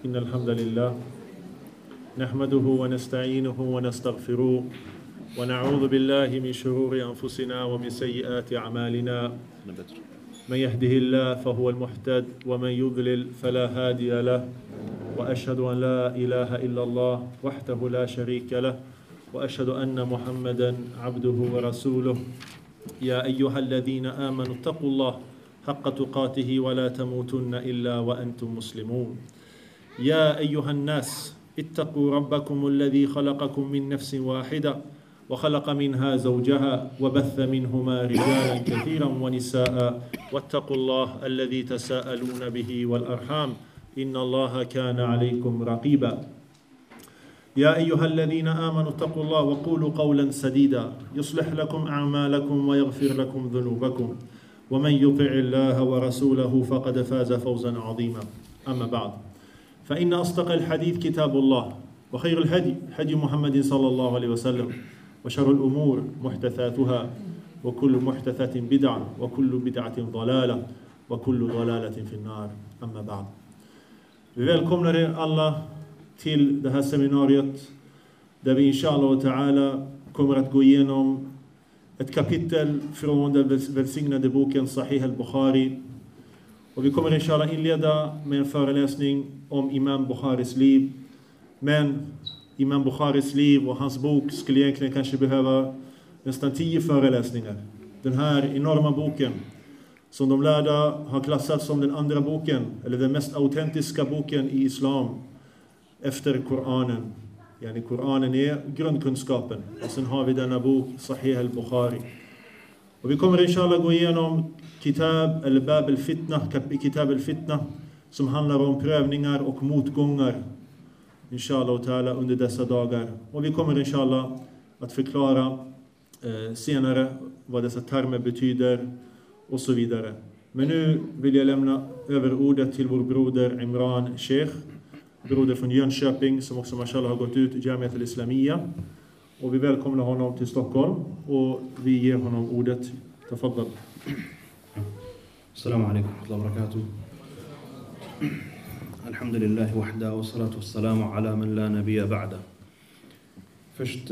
إن الحمد لله نحمده ونستعينه ونستغفره ونعوذ بالله من شرور أنفسنا ومن سيئات أعمالنا من يهده الله فهو المهتد ومن يضلل فلا هادي له وأشهد أن لا إله إلا الله وحده لا شريك له وأشهد أن محمدا عبده ورسوله يا أيها الذين آمنوا اتقوا الله حق تقاته ولا تموتن إلا وأنتم مسلمون يا أيها الناس اتقوا ربكم الذي خلقكم من نفس واحدة وخلق منها زوجها وبث منهما رجالا كثيرا ونساء واتقوا الله الذي تساءلون به والأرحام إن الله كان عليكم رقيبا يا أيها الذين آمنوا اتقوا الله وقولوا قولا سديدا يصلح لكم أعمالكم ويغفر لكم ذنوبكم ومن يطع الله ورسوله فقد فاز فوزا عظيما أما بعد فإن أصدق الحديث كتاب الله وخير الهدي هدي محمد صلى الله عليه وسلم وشر الأمور محدثاتها وكل محدثة بدعة وكل بدعة ضلالة وكل ضلالة في النار أما بعد. Vi välkomnar er alla till det här seminariet där vi inshallah och ta'ala kommer att gå igenom ett kapitel från den välsignade boken Sahih al-Bukhari. Och vi kommer inshallah inleda med en föreläsning om Imam Bukharis liv. Men Imam Bukharis liv och hans bok skulle egentligen kanske behöva nästan 10 föreläsningar. Den här enorma boken som de lärda har klassat som den andra boken, eller den mest autentiska boken i islam efter Koranen. Yani Koranen är grundkunskapen. Och sen har vi denna bok, Sahih al-Bukhari. Och vi kommer inshallah gå igenom Kitab al-Bab al-Fitna, Kitab al-Fitna, som handlar om prövningar och motgångar inshallah och ta'ala under dessa dagar. Och vi kommer inshallah att förklara senare vad dessa termer betyder och så vidare. Men nu vill jag lämna över ordet till vår broder Imran Sheikh, broder från Jönköping som också mashallah har gått ut Jamiat al-Islamiyya. Och vi välkomnar honom till Stockholm och vi ger honom ordet. Tafaddal. Assalamu alaikum wa barakatuh. Alhamdulillah wahda wa salatu wassalamu ala man la nabiyya ba'da. Först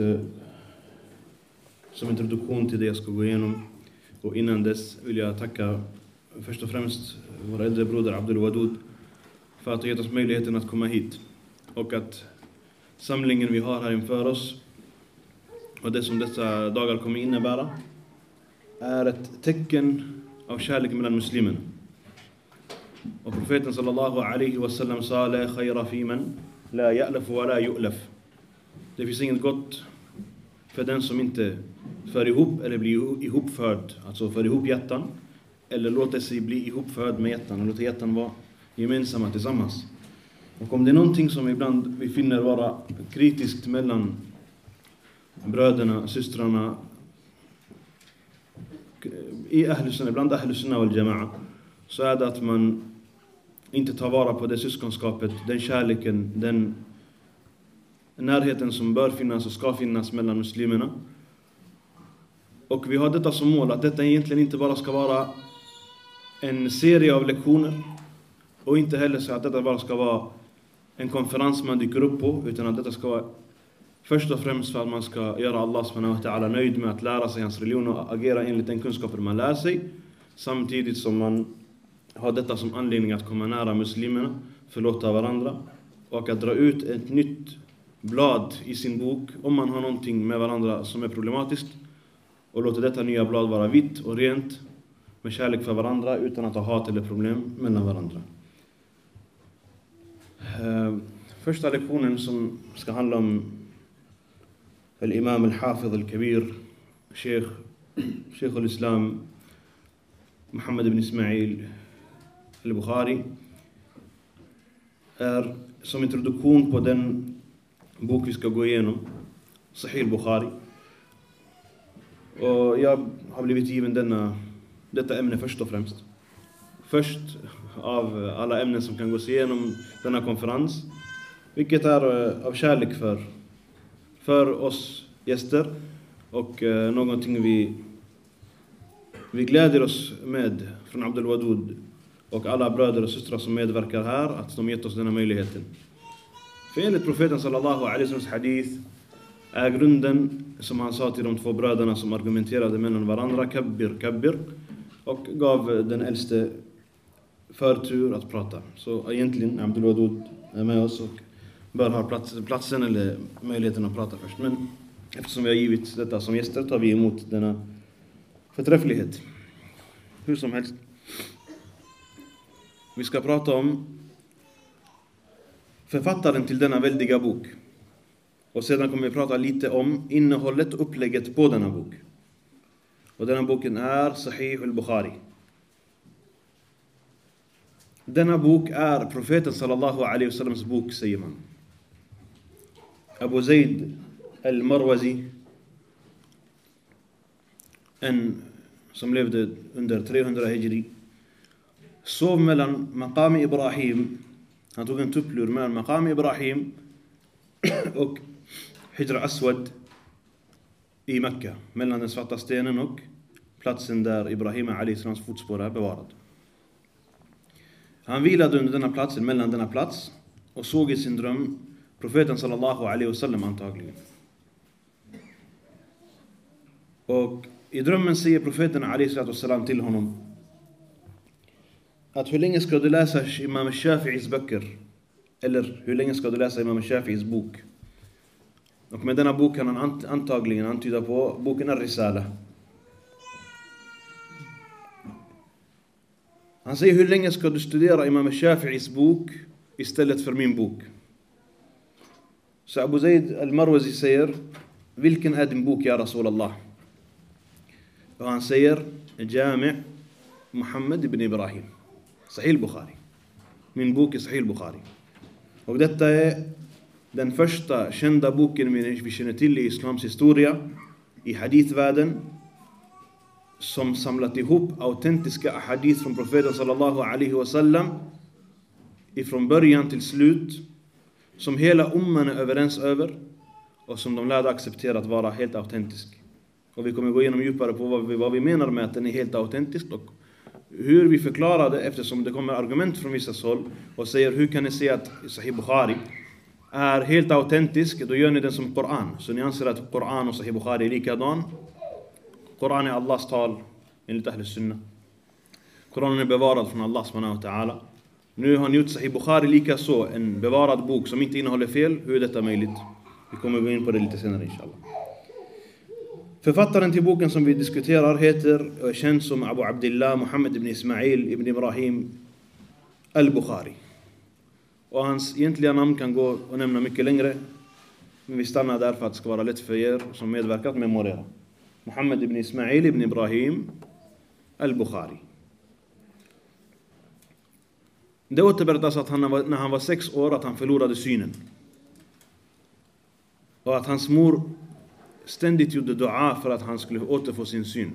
som introduktion till det jag ska gå igenom och innan dess vill jag tacka först och främst vår äldre broder Abdul Wadud för att ha gett oss möjligheten att komma hit och att samlingen vi har här inför oss och det som dessa dagar kommer innebära är ett tecken av kärlek mellan muslimerna. Och profeten sallallahu alaihi wasallam sa la khayra fi man la ya'laf wa la yu'laf. Det finns inget gott för den som inte för ihop eller blir ihopförd, alltså för ihop hjärtan eller låter sig bli ihopförd med hjärtan och låter hjärtan vara gemensamma tillsammans. Och om det är någonting som ibland vi finner vara kritiskt mellan bröderna, systrarna i Ahl-Sunnah, bland Ahl-Sunnah wal Jama'a, så är det att man inte tar vara på det syskonskapet, den kärleken, den närheten som bör finnas och ska finnas mellan muslimerna. Och vi har detta som mål, att detta egentligen inte bara ska vara en serie av lektioner och inte heller så att detta bara ska vara en konferens man dyker upp på, utan att detta ska vara först och främst för att man ska göra Allah subhanahu wa ta'ala nöjd med att lära sig hans religion och agera enligt den kunskapen man lär sig, samtidigt som man har detta som anledning att komma nära muslimerna, förlåta varandra och att dra ut ett nytt blad i sin bok om man har någonting med varandra som är problematiskt och låta detta nya blad vara vitt och rent med kärlek för varandra utan att ha hat eller problem mellan varandra. Första lektionen som ska handla om Al-Imam Al-Hafidh Al-Kabir Sheikh Al-Islam Muhammad ibn Ismail Al-Bukhari är som introduktion på den bok vi ska gå igenom, Sahih al-Bukhari. Och jag har blivit given detta ämne först och främst. Först av alla ämnen som kan gås igenom denna konferens, vilket är av kärlek för oss gäster och någonting vi gläder oss med från Abdul Wadud och alla bröder och systrar som medverkar här att de gett oss denna möjligheten. För enligt profeten sallallahu alaihi wasallam hadith är grunden som han sa till de två bröderna som argumenterade mellan varandra, kabbir, och gav den äldste förtur att prata. Så egentligen Abdul Wadud är med oss och bör ha platsen eller möjligheten att prata först. Men eftersom vi har givit detta som gäster tar vi emot denna förträfflighet. Hur som helst. Vi ska prata om författaren till denna väldiga bok. Och sedan kommer vi prata lite om innehållet och upplägget på denna bok. Och denna boken är Sahih al-Bukhari. Denna bok är profeten sallallahu alaihi wasallams bok, säger man. Abu Zaid al-Marwazi, en som levde under 300 hijri, sov mellan Maqam Ibrahim. Han tog en tupplur mellan Maqam Ibrahim och Hijra Aswad i Mekka, mellan den svarta stenen och platsen där Ibrahim a.s. fotspår är bevarad. Han vilade under denna platsen, mellan denna plats, och såg i sin dröm profeten sallallahu alaihi wasallam antagligen. Och i drömmen säger profeten alaihi wasallam till honom att hur länge ska du läsa Imam Shafi'is böcker? Eller hur länge ska du läsa Imam Shafi'is bok? Och med denna bok kan han antagligen antyda på boken Ar-Risala. Han säger, hur länge ska du studera Imam Shafi'is bok istället för min bok? Så Abu Zaid al-Marwazi säger, vilken är din bok, ja Rasulallah? Och han säger, Jami' Muhammad ibn Ibrahim, Sahih al-Bukhari. Min bok är Sahih al-Bukhari. Och detta är den första kända boken vi känner till i islams historia, i hadithvärlden, som samlat ihop autentiska hadith från profeten sallallahu alaihi wasallam ifrån början till slut, som hela umman är överens över och som de lärde acceptera att vara helt autentisk. Och vi kommer gå igenom djupare på vad vi menar med att den är helt autentisk och hur vi förklarar det, eftersom det kommer argument från vissa håll och säger, hur kan ni säga att Sahih Bukhari är helt autentisk? Då gör ni den som Koran. Så ni anser att Koran och Sahih Bukhari är likadan. Koran är Allahs tal enligt Ahl Sunnah. Koranen är bevarad från Allah subhanahu wa ta'ala. Nu har ni gjort Sahih Bukhari lika så, en bevarad bok som inte innehåller fel. Hur är detta möjligt? Vi kommer gå in på det lite senare inshallah. Författaren till boken som vi diskuterar heter och är känd som Abu Abdullah Muhammad ibn Ismail ibn Ibrahim al-Bukhari. Och hans egentliga namn kan gå och nämna mycket längre, men vi stannar där för att det ska vara lätt för er som medverkat att memorera. Muhammad ibn Ismail ibn Ibrahim al-Bukhari. Det återberättas att när han var 6 år att han förlorade synen. Och att hans mor ständigt gjorde dua för att han skulle återfå sin syn.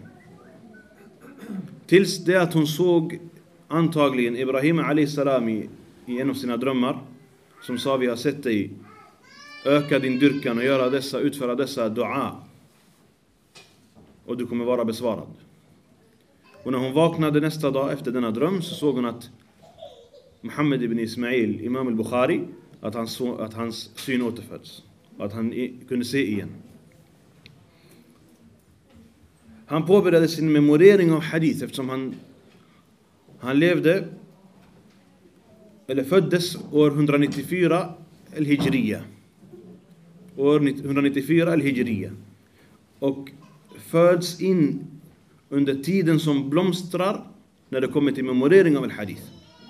Tills det att hon såg antagligen Ibrahim a.s. i en av sina drömmar, som sa, vi har sett dig öka din dyrkan och utföra dessa dua, och du kommer vara besvarad. Och när hon vaknade nästa dag efter denna dröm så såg hon att Muhammad ibn Ismail, Imam al-Bukhari, att hans syn återföds och att han kunde se igen. Han påbörjade sin memorering av hadith eftersom han levde eller föddes år 194 al-Hijriya. År 194 al-Hijriya. Och föds in under tiden som blomstrar när det kommer till memorering av al-Hadith.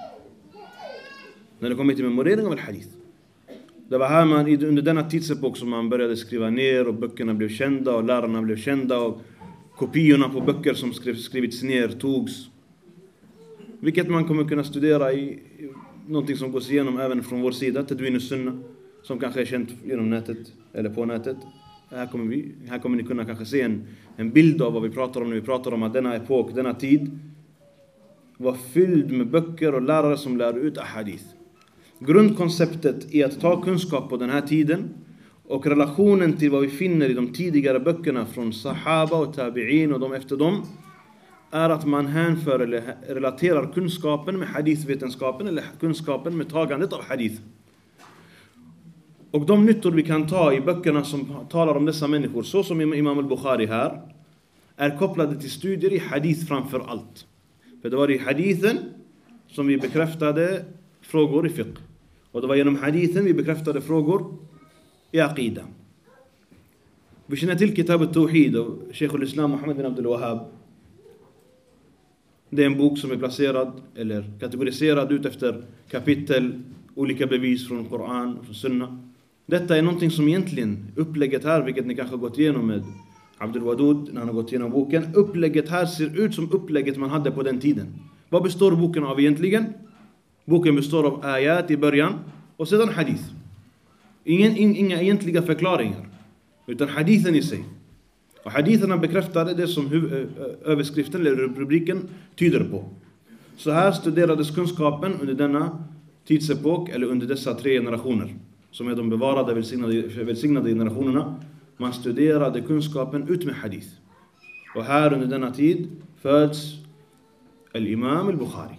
Det var här under denna tidsepok som man började skriva ner och böckerna blev kända och lärarna blev kända och kopiorna på böcker som skrivits ner togs. Vilket man kommer kunna studera i någonting som gås igenom även från vår sida, Tadwin as-Sunnah, som kanske är känt genom nätet eller på nätet. Här kommer ni kunna kanske se en bild av vad vi pratar om när vi pratar om att denna epok, denna tid var fylld med böcker och lärare som lär ut ahadith. Grundkonceptet är att ta kunskap på den här tiden och relationen till vad vi finner i de tidigare böckerna från Sahaba och Tabi'in och de efter dem är att man hänför eller relaterar kunskapen med hadithvetenskapen eller kunskapen med tagandet av hadith. Och de nyttor vi kan ta i böckerna som talar om dessa människor, så som Imam al-Bukhari här, är kopplade till studier i hadith framför allt. För det var i hadithen som vi bekräftade frågor i fiqh. Och det var genom hadithen vi bekräftade frågor i aqida. Vi känner till Kitab al-Tawhid av Sheikh al-Islam Muhammad bin Abdul Wahhab. Det är en bok som är placerad eller kategoriserad ut efter kapitel, olika bevis från Koran och från Sunna. Detta är någonting som egentligen upplägget här, vilket ni kanske har gått igenom med Abdul Wadud när han har gått igenom boken. Upplägget här ser ut som upplägget man hade på den tiden. Vad består boken av egentligen? Boken består av ayat i början och sedan hadith. Inga egentliga förklaringar, utan hadithen i sig. Och haditherna bekräftade det som överskriften eller rubriken tyder på. Så här studerades kunskapen under denna tidsepok eller under dessa 3 generationer, som är de bevarade välsignade generationerna. Man studerade kunskapen ut med hadith. Och här under denna tid föds al-Imam al-Bukhari.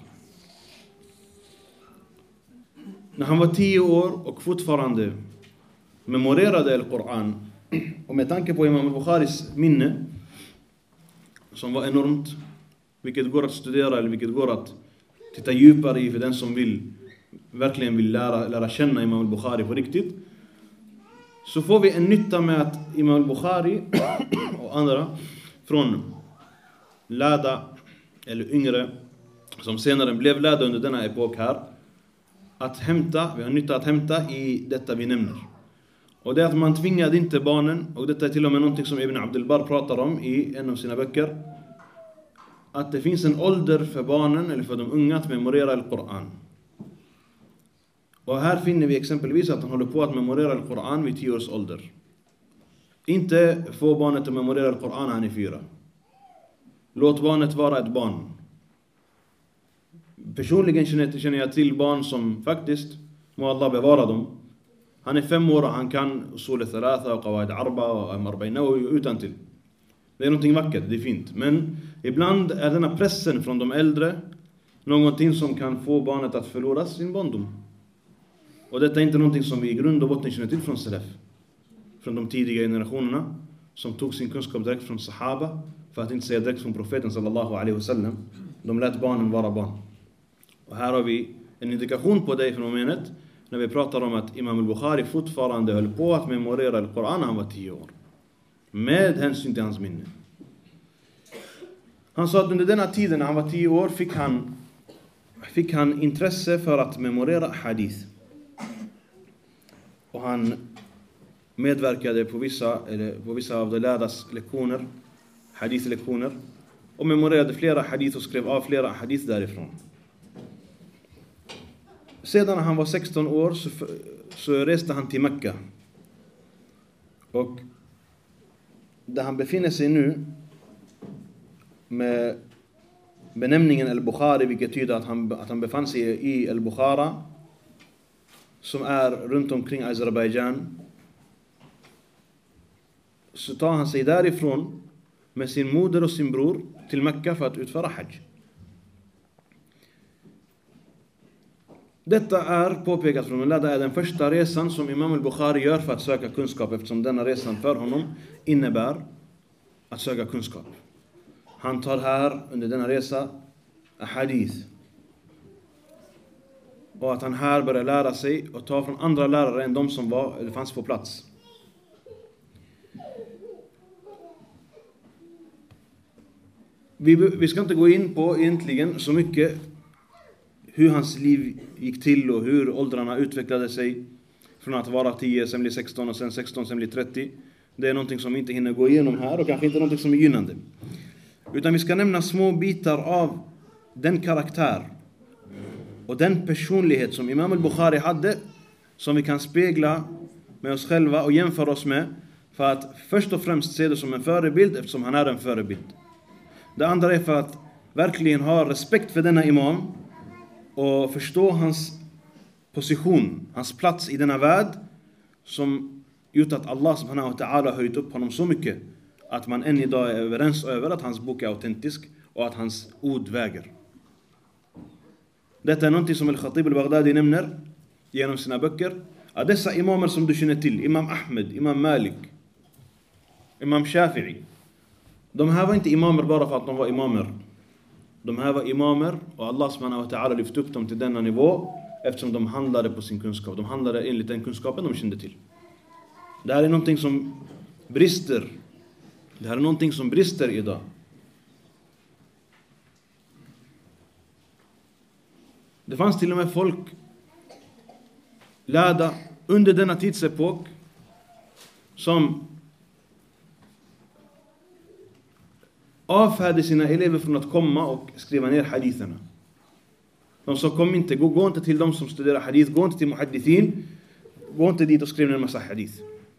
När han var 10 år och fortfarande memorerade al-Quran, och med tanke på Imam al-Bukharis minne som var enormt, vilket går att studera eller vilket går att titta djupare i för den som verkligen vill lära känna Imam al-Bukhari på riktigt, så får vi en nytta med att Imam al-Bukhari och andra från lärda eller yngre som senare blev lärda under denna epok här, vi har nytta att hämta i detta vi nämner. Och det är att man tvingade inte barnen, och detta är till och med någonting som Ibn Abdul Barr pratar om i en av sina böcker, att det finns en ålder för barnen eller för de unga att memorera al-Quran. Och här finner vi exempelvis att han håller på att memorera al-Quran vid 10 års ålder. Inte få barnet att memorera al-Quran när han är 4. Låt barnet vara ett barn. Personligen känner jag till barn som faktiskt, må Allah bevara dem. Han är 5 år och han kan usul al-thalatha och qawaid arba och am-arba'in utan till. Det är någonting vackert, det är fint. Men ibland är denna pressen från de äldre någonting som kan få barnet att förlora sin barndom. Och detta är inte någonting som vi i grund och botten känner till från Salaf. Från de tidiga generationerna som tog sin kunskap direkt från Sahaba, för att inte säga direkt från profeten sallallahu alaihi wasallam. De lät barnen vara barn. Och här har vi en indikation på det fenomenet när vi pratar om att Imam al-Bukhari fortfarande höll på att memorera al-Quran när han var 10 år. Med hänsyn till hans minne. Han sa att under denna tiden när han var 10 år fick han intresse för att memorera hadith. Och han medverkade på vissa av de lärdas lektioner, hadithlektioner, och memorerade flera hadith och skrev av flera hadith därifrån. Sedan när han var 16 år så reste han till Mekka. Och där han befinner sig nu med benämningen al-Bukhari, vilket tyder att han befann sig i al-Bukhara, som är runt omkring Azerbaijan, så tar han sig därifrån med sin moder och sin bror till Mekka för att utföra hajj. Detta är påpekat från Allah, det är den första resan som Imam al-Bukhari gör för att söka kunskap, eftersom denna resan för honom innebär att söka kunskap. Han tar här under denna resa hadith. Och att han här börjar lära sig och ta från andra lärare än de som fanns på plats. Vi ska inte gå in på egentligen så mycket hur hans liv gick till och hur åldrarna utvecklade sig från att vara 10, sen blir 16 och sen 16, sen blir 30. Det är någonting som vi inte hinner gå igenom här och kanske inte någonting som är gynnande. Utan vi ska nämna små bitar av den karaktär och den personlighet som Imam al-Bukhari hade, som vi kan spegla med oss själva och jämföra oss med, för att först och främst se det som en förebild, eftersom han är en förebild. Det andra är för att verkligen ha respekt för denna imam och förstå hans position, hans plats i denna värld, som gjort att Allah subhanahu wa ta'ala höjt upp honom så mycket att man än idag är överens över att hans bok är autentisk och och att hans ord väger. Detta är någonting som Al-Khatib al-Baghdadi nämner genom sina böcker. Att dessa imamer som du känner till, Imam Ahmed, Imam Malik, Imam Shafi'i, de här var inte imamer bara för att de var imamer. De här var imamer och Allah subhanahu wa ta'ala lyfte upp dem till denna nivå eftersom de handlade på sin kunskap. De handlade enligt den kunskapen de kände till. Det här är någonting som brister. Det här är någonting som brister idag. Det fanns till och med folk lärda under denna tidsepok som avfärde sina elever från att komma och skriva ner haditherna. De sa gå inte till dem som studerar hadith, gå inte till muhaddithin, gå inte dit och skriv ner en massa hadith.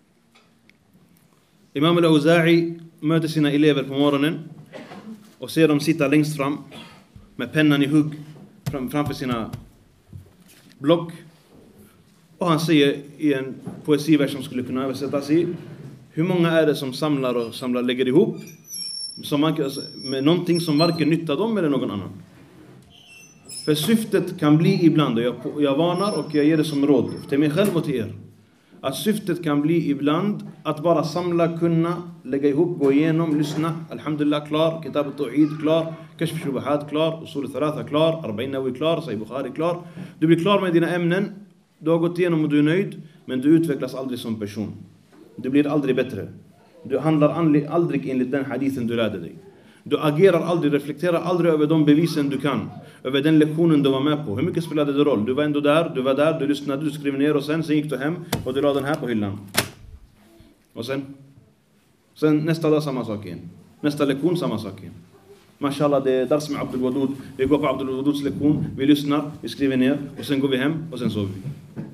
Imam al-Auza'i möter sina elever på morgonen och ser dem sitta längst fram med pennan i hugg framför sina block. Och han säger i en poesivers som skulle kunna översättas i: hur många är det som samlar lägger ihop med någonting som varken nyttar dem eller någon annan? För syftet kan bli ibland, och jag varnar och jag ger det som råd till mig själv och till er, att syftet kan bli ibland att bara samla, kunna, lägga ihop, gå igenom, lyssna, alhamdulillah klar, kitab al-tawhid klar, kashf shubahat klar, usul al-thalatha klar, arba'in nawawi klar, sahih bukhari klar. Du blir klar med dina ämnen, du har gått igenom och du är nöjd, men du utvecklas aldrig som person. Du blir aldrig bättre. Du handlar aldrig enligt den hadithen du lärde dig. Du agerar aldrig, reflekterar aldrig över de bevisen du kan, över den lektionen du var med på. Hur mycket spelade det roll? Du var ändå där, du lyssnade, du skrev ner och sen gick du hem och du la den här på hyllan. Och sen nästa dag samma sak igen. Nästa lektion samma sak igen. Mashallah, det är dars med Abdul Wadud. Vi går på Abdul Waduds lektion, vi lyssnar, vi skriver ner och sen går vi hem och sen sover vi.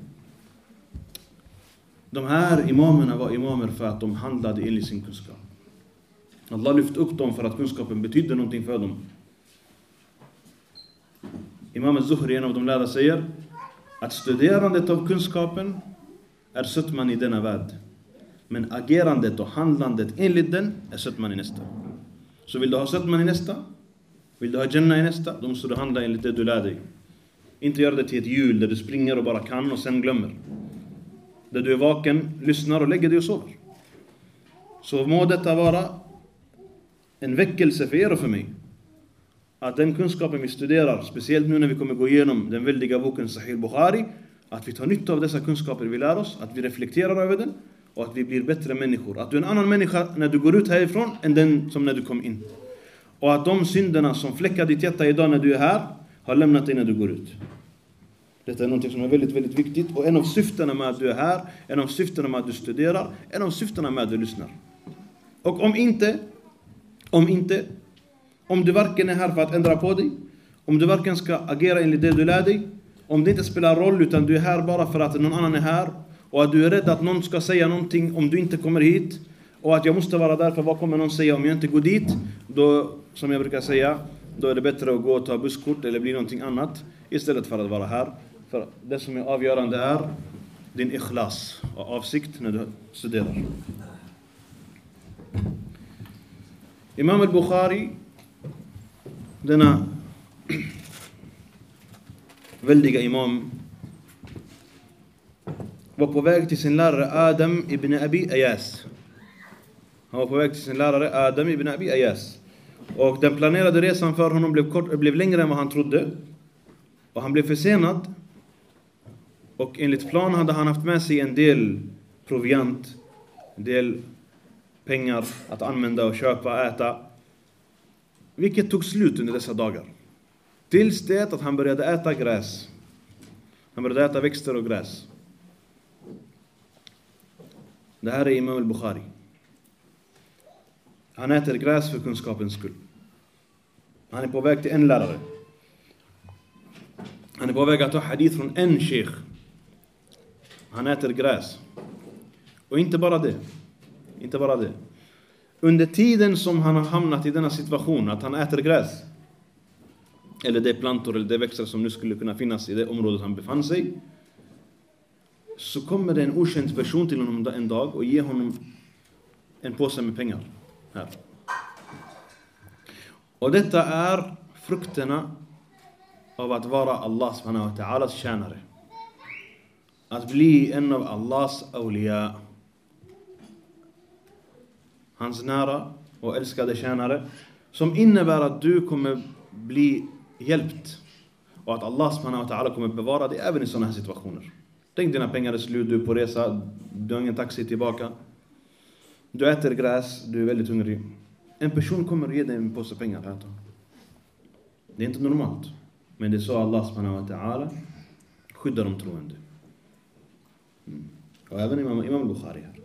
De här imamerna var imamer för att de handlade enligt sin kunskap. Allah lyfte upp dem för att kunskapen betydde någonting för dem. Imam al-Zuhri, en av de lärda, säger att studerandet av kunskapen är sötman i denna värld. Men agerandet och handlandet enligt den är sötman i nästa. Så vill du ha sötman i nästa, vill du ha Jannah i nästa, då måste du handla enligt det du lär dig. Inte göra det till ett hjul där du springer och bara kan och sen glömmer. Där du är vaken, lyssnar och lägger dig och sover. Så må detta vara en väckelse för er och för mig. Att den kunskapen vi studerar, speciellt nu när vi kommer gå igenom den väldiga boken Sahih Bukhari, att vi tar nytta av dessa kunskaper vi lär oss, att vi reflekterar över den och att vi blir bättre människor. Att du är en annan människa när du går ut härifrån än den som när du kom in. Och att de synderna som fläckar ditt hjärta idag när du är här har lämnat dig när du går ut. Detta är något som är väldigt, väldigt viktigt. Och en av syftena med att du är här, en av syftena med att du studerar, en av syftena med att du lyssnar. Och om du varken är här för att ändra på dig, om du varken ska agera enligt det du lär dig, om det inte spelar roll utan du är här bara för att någon annan är här, och att du är rädd att någon ska säga någonting om du inte kommer hit, och att jag måste vara där för vad kommer någon säga om jag inte går dit, då, som jag brukar säga, då är det bättre att gå och ta busskort eller bli någonting annat istället för att vara här. För det som är avgörande är din ikhlas och avsikt när du studerar. Imam al-Bukhari, denna väldiga imam, var på väg till sin lärare Adam ibn Abi Ayas. Han var på väg till sin lärare Adam ibn Abi Ayas. Och den planerade resan för honom blev längre än vad han trodde. Och han blev försenad. Och enligt plan hade han haft med sig en del proviant, en del pengar att använda och köpa, äta. Vilket tog slut under dessa dagar. Tills det att han började äta gräs. Han började äta växter och gräs. Det här är Imam al-Bukhari. Han äter gräs för kunskapens skull. Han är på väg till en lärare. Han är på väg att ta hadith från en sheikh. Han äter gräs. Och inte bara det. Inte bara det. Under tiden som han har hamnat i denna situation, att han äter gräs, eller det plantor eller det växter som nu skulle kunna finnas i det området han befann sig, så kommer det en okänd person till honom en dag och ger honom en påse med pengar. Här. Och detta är frukterna av att vara Allah subhanahu wa ta'alas tjänare. Att bli en av Allahs awliya. Hans nära och älskade tjänare. Som innebär att du kommer bli hjälpt. Och att Allah subhanahu wa ta'ala kommer bevara dig även i sådana här situationer. Tänk, dina pengar är slut, du är på resa, du har ingen taxi tillbaka. Du äter gräs, du är väldigt hungrig. En person kommer ge dig en påse pengar här. Det är inte normalt. Men det är så Allah subhanahu wa ta'ala skyddar de troende. Och även Imam al-Bukhari här.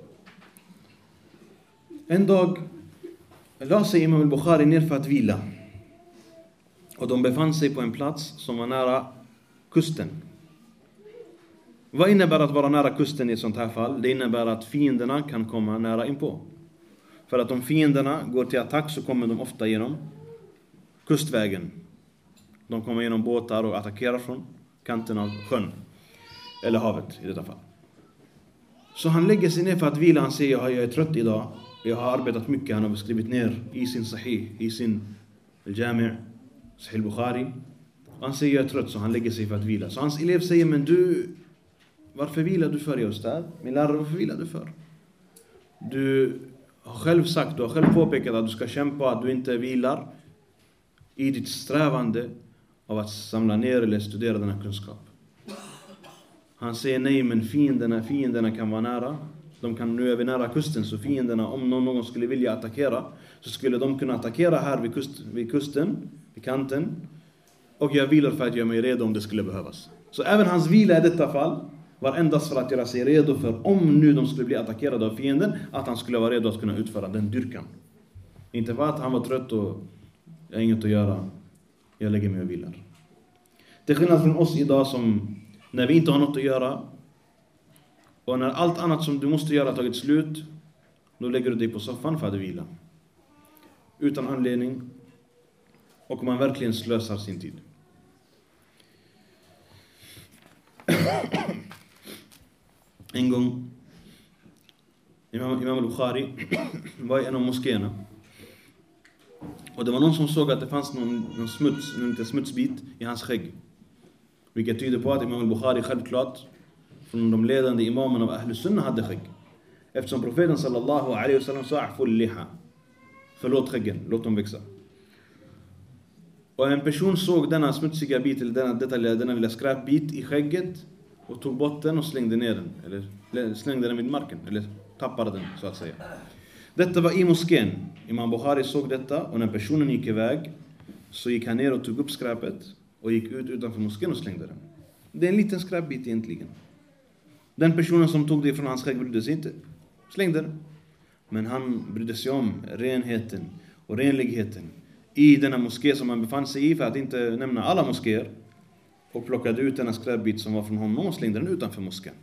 En dag la sig Imam al-Bukhari ner för att vila. Och de befann sig på en plats som var nära kusten. Vad innebär att vara nära kusten i ett sånt här fall? Det innebär att fienderna kan komma nära inpå. För att om fienderna går till attack så kommer de ofta genom kustvägen. De kommer genom båtar och attackerar från kanten av sjön. Eller havet i detta fall. Så han lägger sig ner för att vila. Han säger, jag är trött idag. Jag har arbetat mycket. Han har skrivit ner i sin sahih, i sin al-Jami', Sahih al-Bukhari. Han säger, jag är trött, så han lägger sig för att vila. Så hans elev säger, men du, varför vilar du för just där? Min lärare, varför vilar du för? Du har själv sagt, du har själv påpekat att du ska kämpa, att du inte vilar i ditt strävande av att samla ner eller studera denna kunskap. Han säger, nej, men fienderna kan vara nära. Nu är vi nära kusten, så fienderna, om någon skulle vilja attackera, så skulle de kunna attackera här vid kusten, vid kanten. Och jag vilar för att göra mig redo om det skulle behövas. Så även hans vila i detta fall var endast för att göra sig redo för, om nu de skulle bli attackerade av fienden, att han skulle vara redo att kunna utföra den dyrkan. Inte för att han var trött och jag har inget att göra, jag lägger mig och vilar. Till skillnad från oss idag, som när vi inte har något att göra och när allt annat som du måste göra har tagit slut, då lägger du dig på soffan för att vila. Utan anledning, och man verkligen slösar sin tid. En gång Imam al-Bukhari var i en av moskéerna. Och det var någon som såg att det fanns någon liten smutsbit i hans skägg. Vilket tyder på att Imam al-Bukhari självklart från de ledande imamerna av Ahl Sunnah hade skägg. Eftersom profeten sallallahu alaihi wasallam sa aful liha. Förlåt skäggen, låt dem växa. Och en person såg denna smutsiga bit, eller denna lilla skräpbit i skägget, och tog bort den och slängde ner den. Eller slängde den vid marken. Eller tappade den, så att säga. Detta var i moskén. Imam Bukhari såg detta, och när personen gick iväg så gick han ner och tog upp skräpet och gick ut utanför moskén och slängde den. Det är en liten skräpbit egentligen. Den personen som tog det från hans skägg brydde sig inte. Slängde den. Men han brydde sig om renheten och renligheten i denna moské som han befann sig i, för att inte nämna alla moskéer, och plockade ut denna skräpbit som var från honom och slängde den utanför moskén.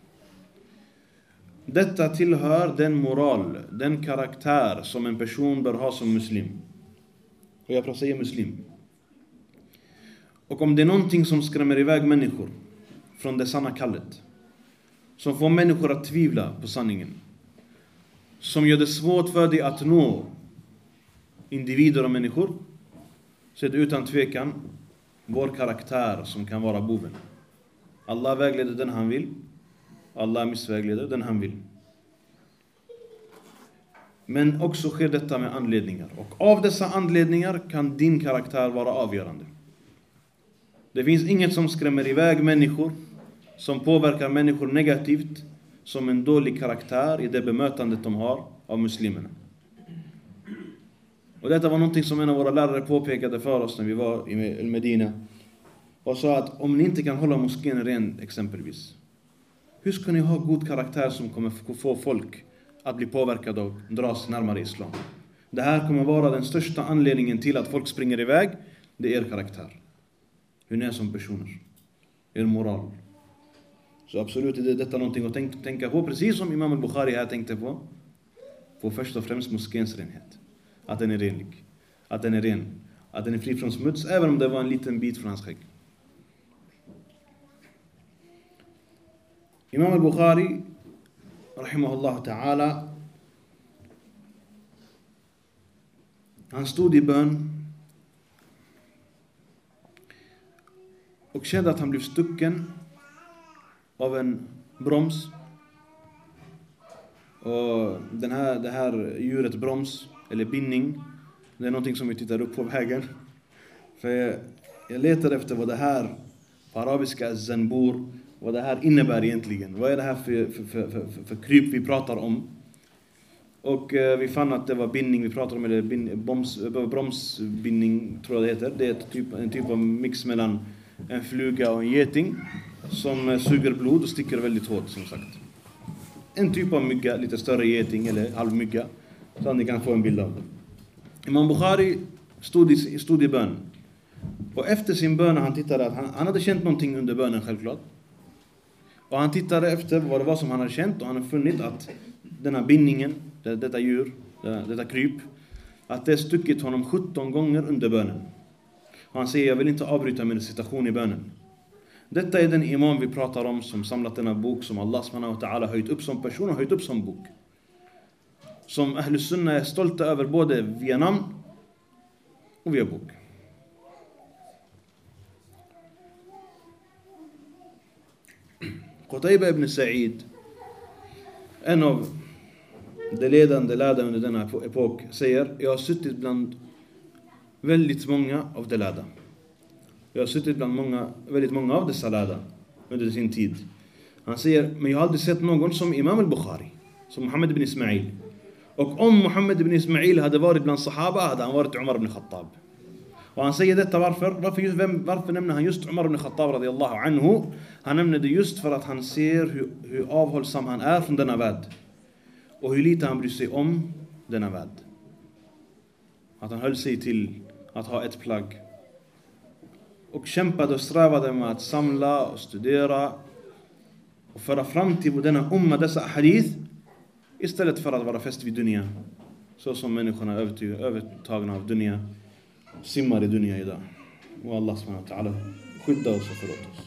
Detta tillhör den moral, den karaktär som en person bör ha som muslim. Och jag säger muslim. Och om det är någonting som skrämmer iväg människor från det sanna kallet, som får människor att tvivla på sanningen, som gör det svårt för dig att nå individer och människor, så är det utan tvekan vår karaktär som kan vara boven. Allah vägleder den han vill. Allah missvägleder den han vill. Men också sker detta med anledningar. Och av dessa anledningar kan din karaktär vara avgörande. Det finns inget som skrämmer iväg människor, som påverkar människor negativt, som en dålig karaktär i det bemötandet de har av muslimerna. Och detta var någonting som en av våra lärare påpekade för oss när vi var i Medina. Och sa att om ni inte kan hålla moskén ren exempelvis, hur ska ni ha god karaktär som kommer få folk att bli påverkade och dras närmare islam? Det här kommer vara den största anledningen till att folk springer iväg. Det är er karaktär. Hur ni är som personer. Er moral. Så absolut är detta någonting att tänka på. Precis som Imam al-Bukhari här tänkte på. På först och främst moskéns renhet. Att den är renlig. Att den är ren. Att den är fri från smuts. Även om det var en liten bit från hans skägg. Imam al-Bukhari rahimahullah ta'ala, han stod i bön och kände att han blev stucken av en broms. Och det här djuret broms, eller bindning, det är någonting som vi tittar upp på vägen. För jag letade efter vad det här på arabiska zanbur, vad det här innebär egentligen. Vad är det här för kryp vi pratar om? Och vi fann att det var bindning vi pratar om, eller bromsbindning tror jag det heter. Det är en typ av mix mellan en fluga och en geting som suger blod och sticker väldigt hårt, som sagt. En typ av mygga, lite större geting eller halvmygga, så att ni kan få en bild av det. Imam Bukhari stod i bön. Och efter sin bön, han tittade att han hade känt någonting under bönen självklart. Och han tittade efter vad det var som han hade känt, och han hade funnit att denna bindningen, detta djur, detta kryp, att det stuckit honom 17 gånger under bönen. Och han säger, jag vill inte avbryta min citation i bönen. Detta är den imam vi pratar om, som samlat denna bok som Allah subhanahu wa ta'ala höjt upp som person och höjt upp som bok. Som Ahlus Sunnah är stolta över både via namn och via bok. Qutayba ibn Sa'id, en av de ledande lärda under denna epok, säger, jag har suttit bland väldigt många av de lärda. Jag har suttit bland väldigt många av dessa lärda under sin tid. Han säger, men jag har aldrig sett någon som Imam al-Bukhari, som Muhammad ibn Ismail. Och om Muhammad ibn Ismail hade varit bland sahaba, hade han varit Umar ibn Khattab. Och han säger detta varför nämner han just Umar ibn Khattab radiyallahu anhu? Han nämner det just för att han ser hur avhållsam han är från denna värld. Och hur lite han bryr sig om denna värld. Att han höll sig till att ha ett plagg. Och kämpade och strävade med att samla och studera och föra fram till denna dessa hadith, istället för att vara fäst vid dunya. Så som människorna övertagna av dunya simmar i dunya idag. Och Allah subhanahu wa ta'ala skydda oss och förlåt oss.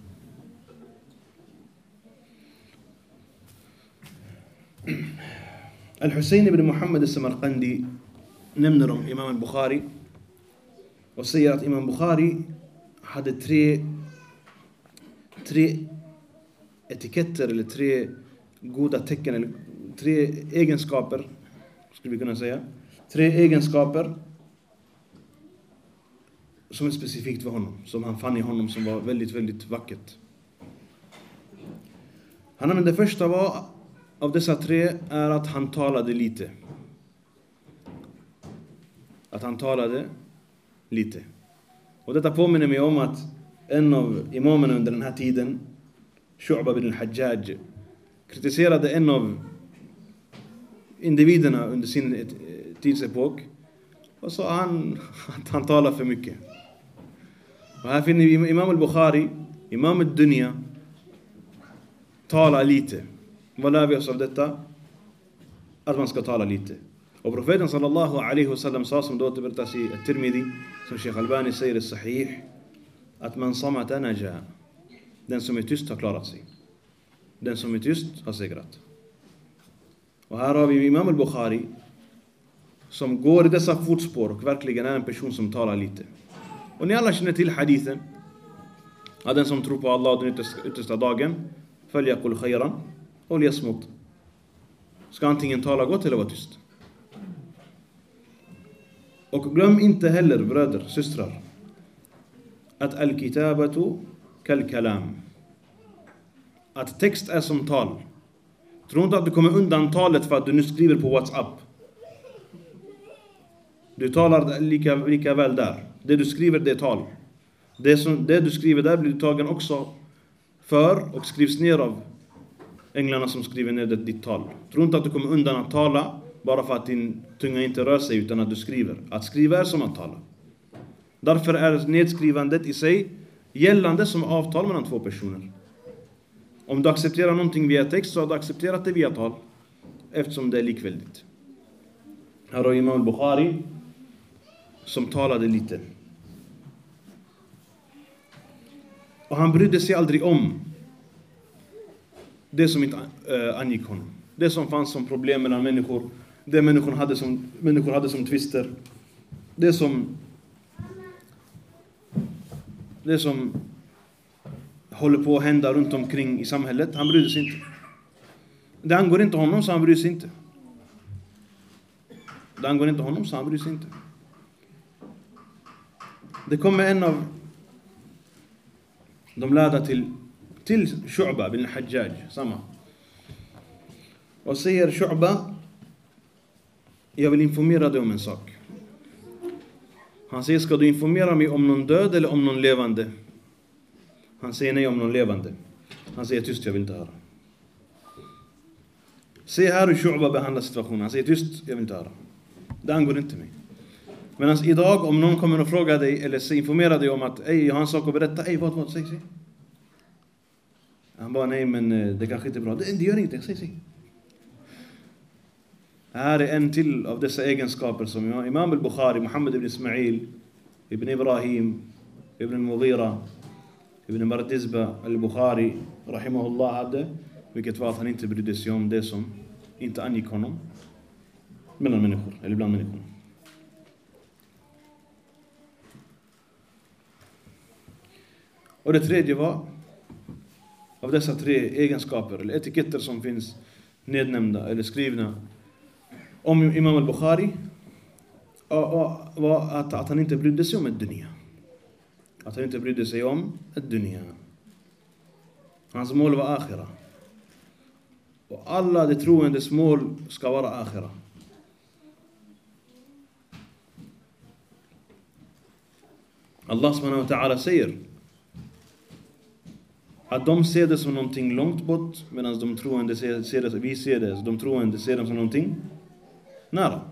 Al-Hussein ibn Muhammad al-Samarqandi nämner om Imam al-Bukhari och säger att Imam Bukhari hade tre etiketter eller tre goda tecken eller tre egenskaper, skulle vi kunna säga. Tre egenskaper som är specifikt för honom, som han fann i honom, som var väldigt, väldigt vackert. Det första av dessa tre är att han talade lite. Att han talade lite. Och detta påminner mig om att en av imamerna under den här tiden, Shu'ba bin al-Hajjaj, kritiserade en av individerna under sin tidsepok och sa att han talar för mycket. Och här finner vi Imam al-Bukhari, Imam al-Dunya, tala lite. Vad lär vi oss av detta? Att man ska tala lite. Och profeten sallallahu alaihi wasallam sa, som då återberättas i At-Tirmidhi, som Sheikh Albani säger i Sahih, att man samata naja. Den som är tyst har klarat sig. Den som är tyst har segrat. Och här har vi Imam al-Bukhari som går i dessa fotspår och verkligen är en person som talar lite. Och ni alla känner till hadithen att den som tror på Allah och den yttersta dagen följer kul khayran och liyasmut. Ska antingen tala gott eller vara tyst. Och glöm inte heller, bröder, systrar, att al-kitabatu kal-kalam. Att text är som tal. Tro inte att du kommer undan talet för att du nu skriver på WhatsApp. Du talar lika väl där. Det du skriver, det är tal. Det du skriver där blir du tagen också för och skrivs ner av änglarna som skriver ner ditt tal. Tro inte att du kommer undan att tala bara för att din tunga inte rör sig, utan att du skriver. Att skriva är som att tala. Därför är nedskrivandet i sig gällande som avtal mellan två personer. Om du accepterar någonting via text så har du accepterat det via tal, eftersom det är likväldigt. Här har Imam al-Bukhari som talade lite. Och han brydde sig aldrig om det som inte angick honom. Det som fanns som problem mellan människor. Det människor hade som tvister. Det som håller på att hända runt omkring i samhället. Han bryr sig inte. Det angår inte honom, så han bryr sig inte. Det angår inte honom, så han bryr sig inte. Det kommer en av de lärda till Shu'ba bin Hajjaj, samma. Och säger Shu'ba, jag vill informera dig om en sak. Han säger, ska du informera mig om någon död eller om någon levande? Han säger nej, om någon levande. Han säger tyst, jag vill inte höra. Se här hur Shu'ba behandlar situationen. Han säger tyst, jag vill inte höra. Det angår inte mig. Men idag, om någon kommer och frågar dig eller informerar dig om att jag har en sak att berätta. Vad, säg. Han bara, nej, men det kanske inte är bra. Det gör ingenting, säg. Här är en till av dessa egenskaper som Imam al-Bukhari, Muhammad ibn Ismail, ibn Ibrahim, ibn al-Mughira, ibn Bardizba al-Bukhari, rahimahullah, hade. Vilket var att han inte brydde sig om det som inte angick honom mellan människor, eller bland människor. Och det tredje var, av dessa tre egenskaper eller etiketter som finns nednämnda eller skrivna om Imam al-Bukhari, var att han inte brydde sig om ad-dunya. Att han inte brydde sig om ad-dunya. Hans mål var akhira. Och alla de troendes mål ska vara akhira. Allah subhanahu wa ta'ala säger att de ser det som någonting långt bort, medan de troende ser det, vi ser det, så de troende ser det som någonting nära.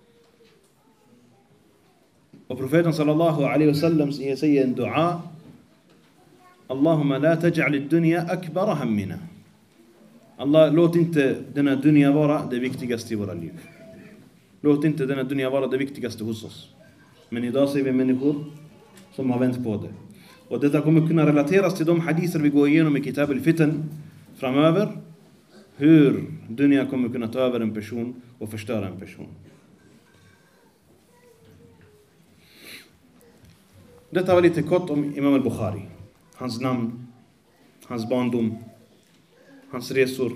Och profeten sallallahu alaihi wasallam säger en dua: Allahumma la taj'al ad-dunya akbara hammina. Allah, låt inte denna dunya vara det viktigaste i våra liv. Låt inte denna dunya vara det viktigaste hos oss. Men idag ser vi människor som har vänt på det. Och detta kommer kunna relateras till de hadither vi går igenom i Kitab al-Fitan framöver. Hur dunya kommer kunna ta över en person och förstöra en person. Detta var lite kort om Imam al-Bukhari. Hans namn, hans barndom, hans resor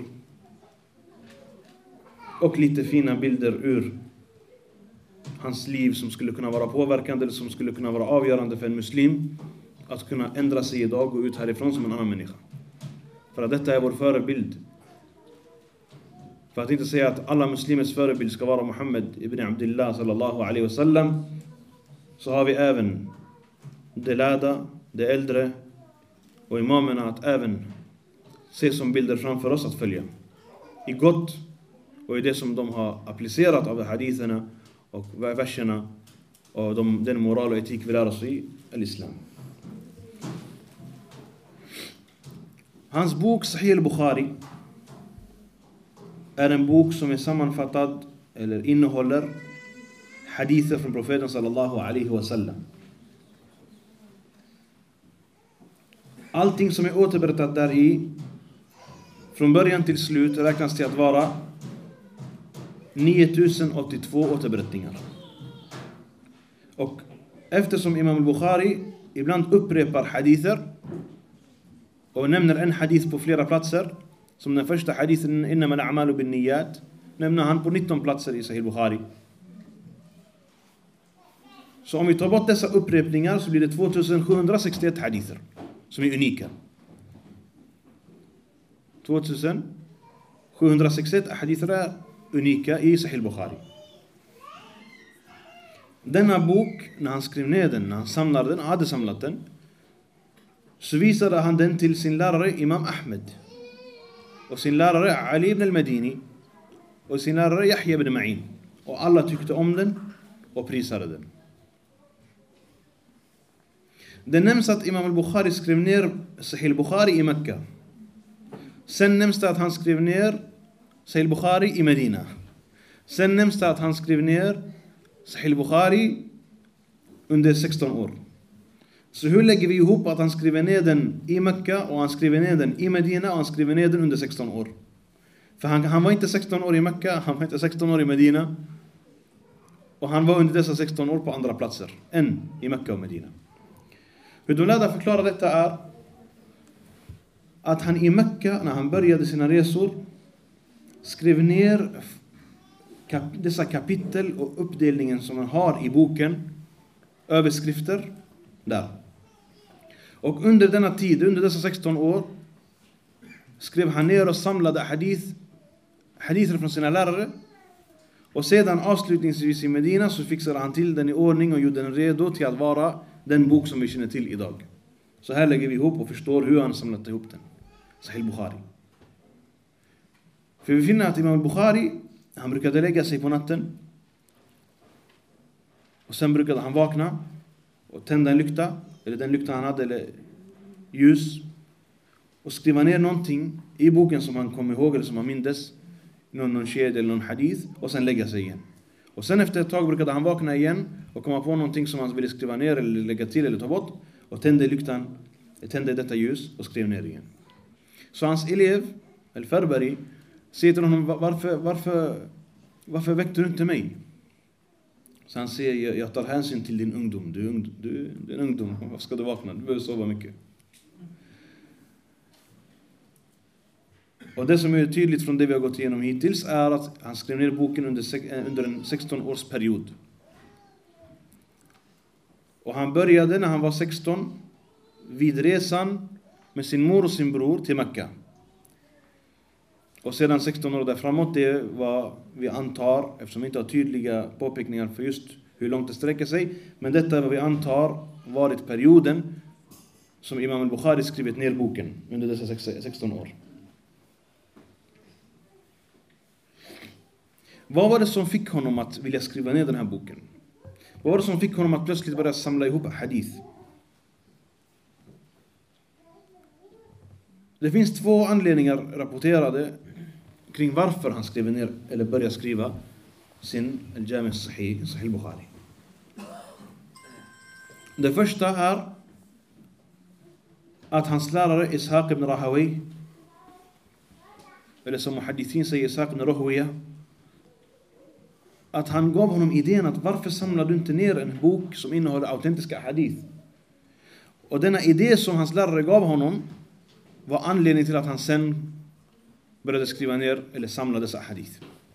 och lite fina bilder ur hans liv som skulle kunna vara påverkande eller som skulle kunna vara avgörande för en muslim att kunna ändra sig idag och gå ut härifrån som en annan människa. För att detta är vår förebild. För att inte säga att alla muslimers förebild ska vara Muhammad ibn Abdullah sallallahu alaihi wasallam, så har vi även de lärda, de äldre och imamerna att även se som bilder framför oss att följa. I gott och i det som de har applicerat av haditherna och verserna och den moral och etik vi lär oss i al-Islam. Hans bok Sahih al-Bukhari är en bok som är sammanfattad eller innehåller hadither från profeten sallallahu alaihi wasallam. Allting som är återberättat där i, från början till slut, räknas till att vara 9082 återberättningar. Och eftersom Imam al-Bukhari ibland upprepar hadither och nämner en hadith på flera platser, som den första hadithen innama al-a'malu bin niyyat, nämner han på 19 platser i Sahih al-Bukhari. Så om vi tar bort dessa upprepningar så blir det 2761 hadither som är unika. 2761 hadither är unika i Sahih al-Bukhari. Denna bok, när han skrev ner den, när han samlade den, hade samlat den, så visade han den till sin lärare Imam Ahmed och sin lärare Ali ibn al-Madini och sin lärare Yahya ibn Ma'in. Och alla tyckte om den och prisade den. Det nämns att Imam al-Bukhari skrev ner Sahih al-Bukhari i Mekka. Sen nämns det att han skrev ner Sahih al-Bukhari i Medina. Sen nämns det att han skrev ner Sahih al-Bukhari under 16 år. Så hur lägger vi ihop att han skriver ner den i Mekka och han skriver ner den i Medina och han skriver ner den under 16 år? För han var inte 16 år i Mekka, han var inte 16 år i Medina. Och han var under dessa 16 år på andra platser än i Mekka och Medina. Hur de lärda förklarar detta är att han i Mekka, när han började sina resor, skrev ner dessa kapitel och uppdelningen som man har i boken, överskrifter där. Och under denna tid, under dessa 16 år, skrev han ner och samlade hadither från sina lärare. Och sedan avslutningsvis i Medina så fixade han till den i ordning och gjorde den redo till att vara den bok som vi känner till idag. Så här lägger vi ihop och förstår hur han samlat ihop den. Sahih Bukhari. För vi finner att Imam Bukhari, han brukade lägga sig på natten. Och sen brukade han vakna och tända en lykta, eller den lykta han hade, eller ljus. Och skriva ner någonting i boken som han kom ihåg eller som han mindes. Någon kedja eller någon hadith. Och sen lägga sig igen. Och sen efter ett tag brukade han vakna igen och komma på någonting som han ville skriva ner eller lägga till eller ta bort. Och tände lyktan, tände detta ljus och skrev ner igen. Så hans elev, Al-Farbari, säger till honom, varför väckte du inte mig? Så han säger, jag tar hänsyn till din ungdom. Du är en ungdom, varför ska du vakna? Du behöver sova mycket. Och det som är tydligt från det vi har gått igenom hittills är att han skrev ner boken under en 16-årsperiod. Och han började när han var 16 vid resan med sin mor och sin bror till Mekka. Och sedan 16 år där framåt, det var vi antar, eftersom vi inte har tydliga påpekningar för just hur långt det sträcker sig, men detta är vad vi antar varit perioden som Imam al-Bukhari skrivit ner boken under dessa 16 år. Vad var det som fick honom att vilja skriva ner den här boken? Vad var det som fick honom att plötsligt börja samla ihop hadith? Det finns 2 anledningar rapporterade kring varför han skrev ner eller började skriva sin Al-Jami' Sahih Bukhari. Det första är att hans lärare Ishaq ibn Rahawi, eller som muhaddithin säger Ishaq ibn Rahawiya, att han gav honom idén att varför samlar du inte ner en bok som innehåller autentiska hadith? Och denna idé som hans lärare gav honom var anledning till att han sen började skriva ner eller samla dessa hadith.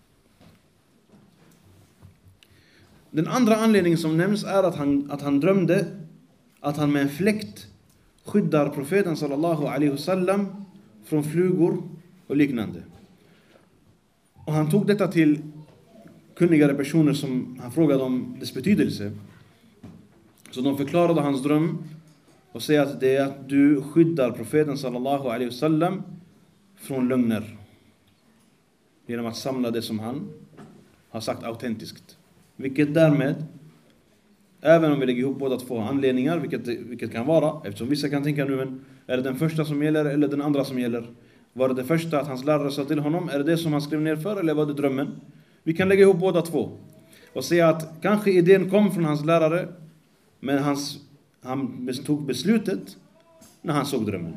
Den andra anledningen som nämns är att han drömde att han med en fläkt skyddar profeten sallallahu alaihi wasallam från flugor och liknande. Och han tog detta till kunnigare personer som han frågade om dess betydelse. Så de förklarade hans dröm och säger att det är att du skyddar profeten sallallahu alaihi wasallam från lögner genom att samla det som han har sagt autentiskt. Vilket därmed, även om vi lägger ihop båda 2 anledningar, vilket kan vara, eftersom vissa kan tänka nu, men är det den första som gäller eller den andra som gäller? Var det första att hans lärare sa till honom, är det som han skrev ner för, eller var det drömmen? Vi kan lägga ihop båda 2 och säga att kanske idén kom från hans lärare, men han tog beslutet när han såg drömmen.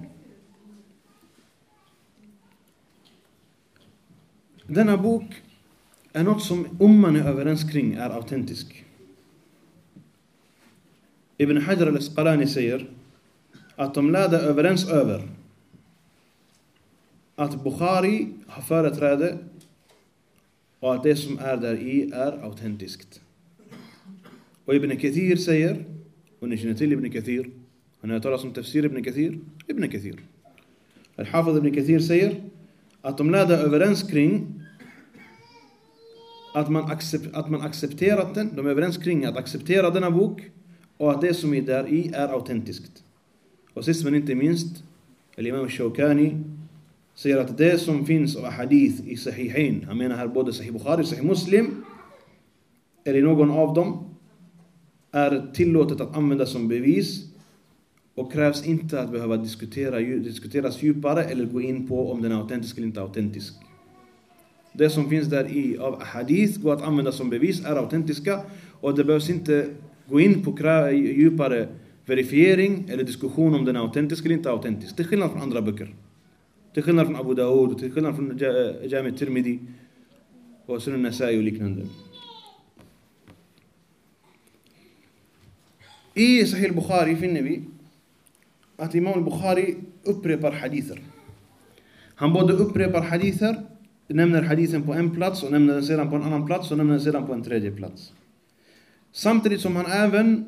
Denna bok är något som umman är överens kring är autentisk. Ibn Hajar al-Asqalani säger att de lärde överens över att Bukhari har företräde och att det som är där i är autentiskt. Och Ibn Kathir säger, och ni känner till Ibn Kathir, han har talat om tafsir Ibn Kathir. Al-Hafidh Ibn Kathir säger att de lärde överens kring att man accepterat den, de är överens kring att acceptera denna bok och att det som är där i är autentiskt. Och sist men inte minst, Imam Shawkani säger att det som finns av hadith i Sahihain, han menar här både Sahih Bukhari och Sahih Muslim, eller någon av dem, är tillåtet att använda som bevis och krävs inte att behöva diskuteras djupare eller gå in på om den är autentisk eller inte autentisk. Det som finns där i av hadith går att använda som bevis är autentiska och det behövs inte gå in på djupare verifiering eller diskussion om den är autentisk eller inte autentisk. Till skillnad från andra böcker. Till skillnad från Abu Daud, till skillnad från Jami' Tirmidhi och Sunan Nasa'i och liknande. I Sahih Bukhari finner vi att Imam Bukhari upprepar hadither. Han både upprepar hadither, nämner hadithen på en plats och nämner den sedan på en annan plats och nämner den sedan på en tredje plats. Samtidigt som han även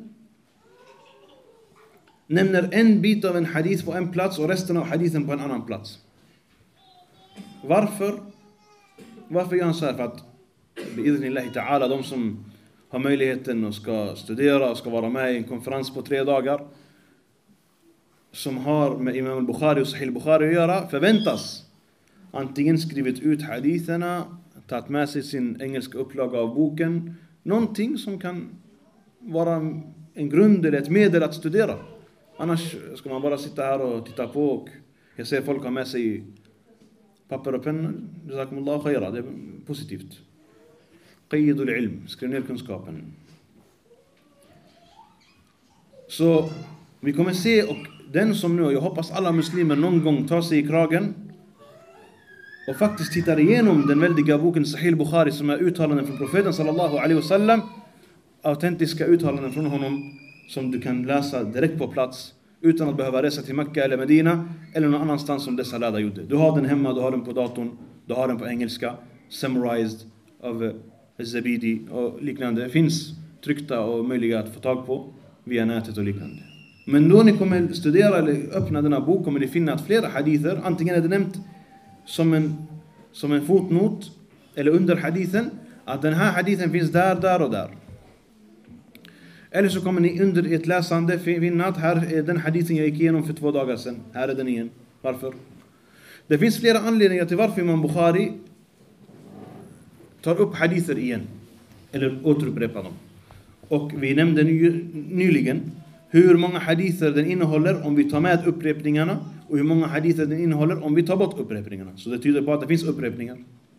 nämner en bit av en hadith på en plats och resten av hadithen på en annan plats. Varför gör han så här? För att bi'idhnillahi ta'ala, de som har möjligheten och ska studera och ska vara med i en konferens på 3 dagar som har med Imam al-Bukhari och Sahih al-Bukhari att göra, förväntas antingen skrivit ut haditherna, tagit med sig sin engelska upplaga av boken, någonting som kan vara en grund eller ett medel att studera. Annars ska man bara sitta här och titta på, och jag ser folk ha med sig papper och penna. Jazakumullahu khaira, det är positivt. Qayyidul ilm, skriv ner kunskapen. Så vi kommer se, och den som nu, jag hoppas alla muslimer någon gång tar sig i kragen och faktiskt tittar igenom den väldiga boken Sahih al-Bukhari, som är uttalanden från profeten sallallahu alaihi wasallam, autentiska uttalanden från honom som du kan läsa direkt på plats utan att behöva resa till Mekka eller Medina eller någon annanstans som dessa lärda gjorde. Du har den hemma, du har den på datorn, du har den på engelska, summarized av Zabidi och liknande. Det finns tryckta och möjliga att få tag på via nätet och liknande. Men då ni kommer studera eller öppna denna bok kommer ni finna att flera hadither, antingen är det nämnt som en fotnot eller under hadithen, att den här hadithen finns där och där. Eller så kommer ni under ett läsande finna att här är den hadithen jag gick igenom för 2 dagar sedan. Här är den igen. Varför? Det finns flera anledningar till varför Imam Bukhari tar upp hadither igen. Eller återupprepar dem. Och vi nämnde nyligen hur många hadither den innehåller om vi tar med upprepningarna och hur många hadither den innehåller om vi tar bort upprepningarna. Så det tyder på att det finns upprepningar.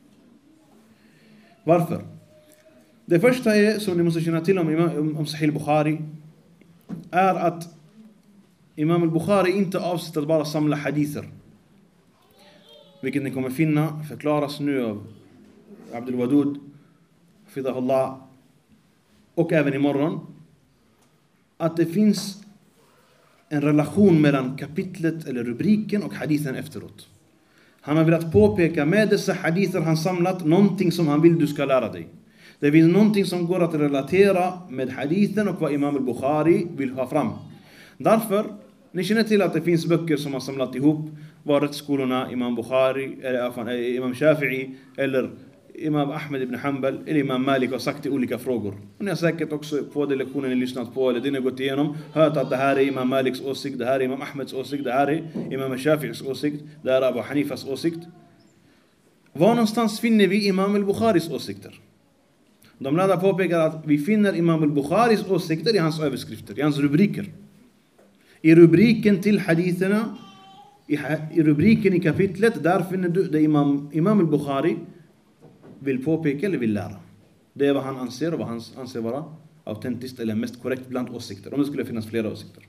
Varför? Det första är, som ni måste känna till om Sahih al-Bukhari, är att Imam al-Bukhari inte avsett att bara samla hadither. Vilket ni kommer finna förklaras nu av Abdul Wadud, hafidhahullah, och även imorgon. Att det finns en relation mellan kapitlet eller rubriken och hadithen efteråt. Han har velat påpeka med dessa hadither han samlat någonting som han vill du ska lära dig. Det finns någonting som går att relatera med hadithen och vad Imam al-Bukhari vill ha fram. Därför, ni känner till att det finns böcker som har samlat ihop vad rättsskolorna Imam Bukhari, eller Imam Shafi'i, eller Imam Ahmed ibn Hanbal, eller Imam Malik har sagt i olika frågor. Och ni har säkert också på den lektionen ni lyssnat på, eller det ni har gått igenom, hört att det här är Imam Maliks åsikt, det här är Imam Ahmeds åsikt, det här är Imam Shafi'is åsikt, det här är Abu Hanifas åsikt. Var någonstans finner vi Imam al-Bukharis åsikter? De lärda påpekar att vi finner Imam al-Bukharis åsikter i hans överskrifter, i hans rubriker. I rubriken till haditherna, i rubriken i kapitlet, där finner du det Imam al-Bukhari vill påpeka eller vill lära. Det är vad han anser och vad han anser vara autentiskt eller mest korrekt bland åsikter. Om det skulle finnas flera åsikter.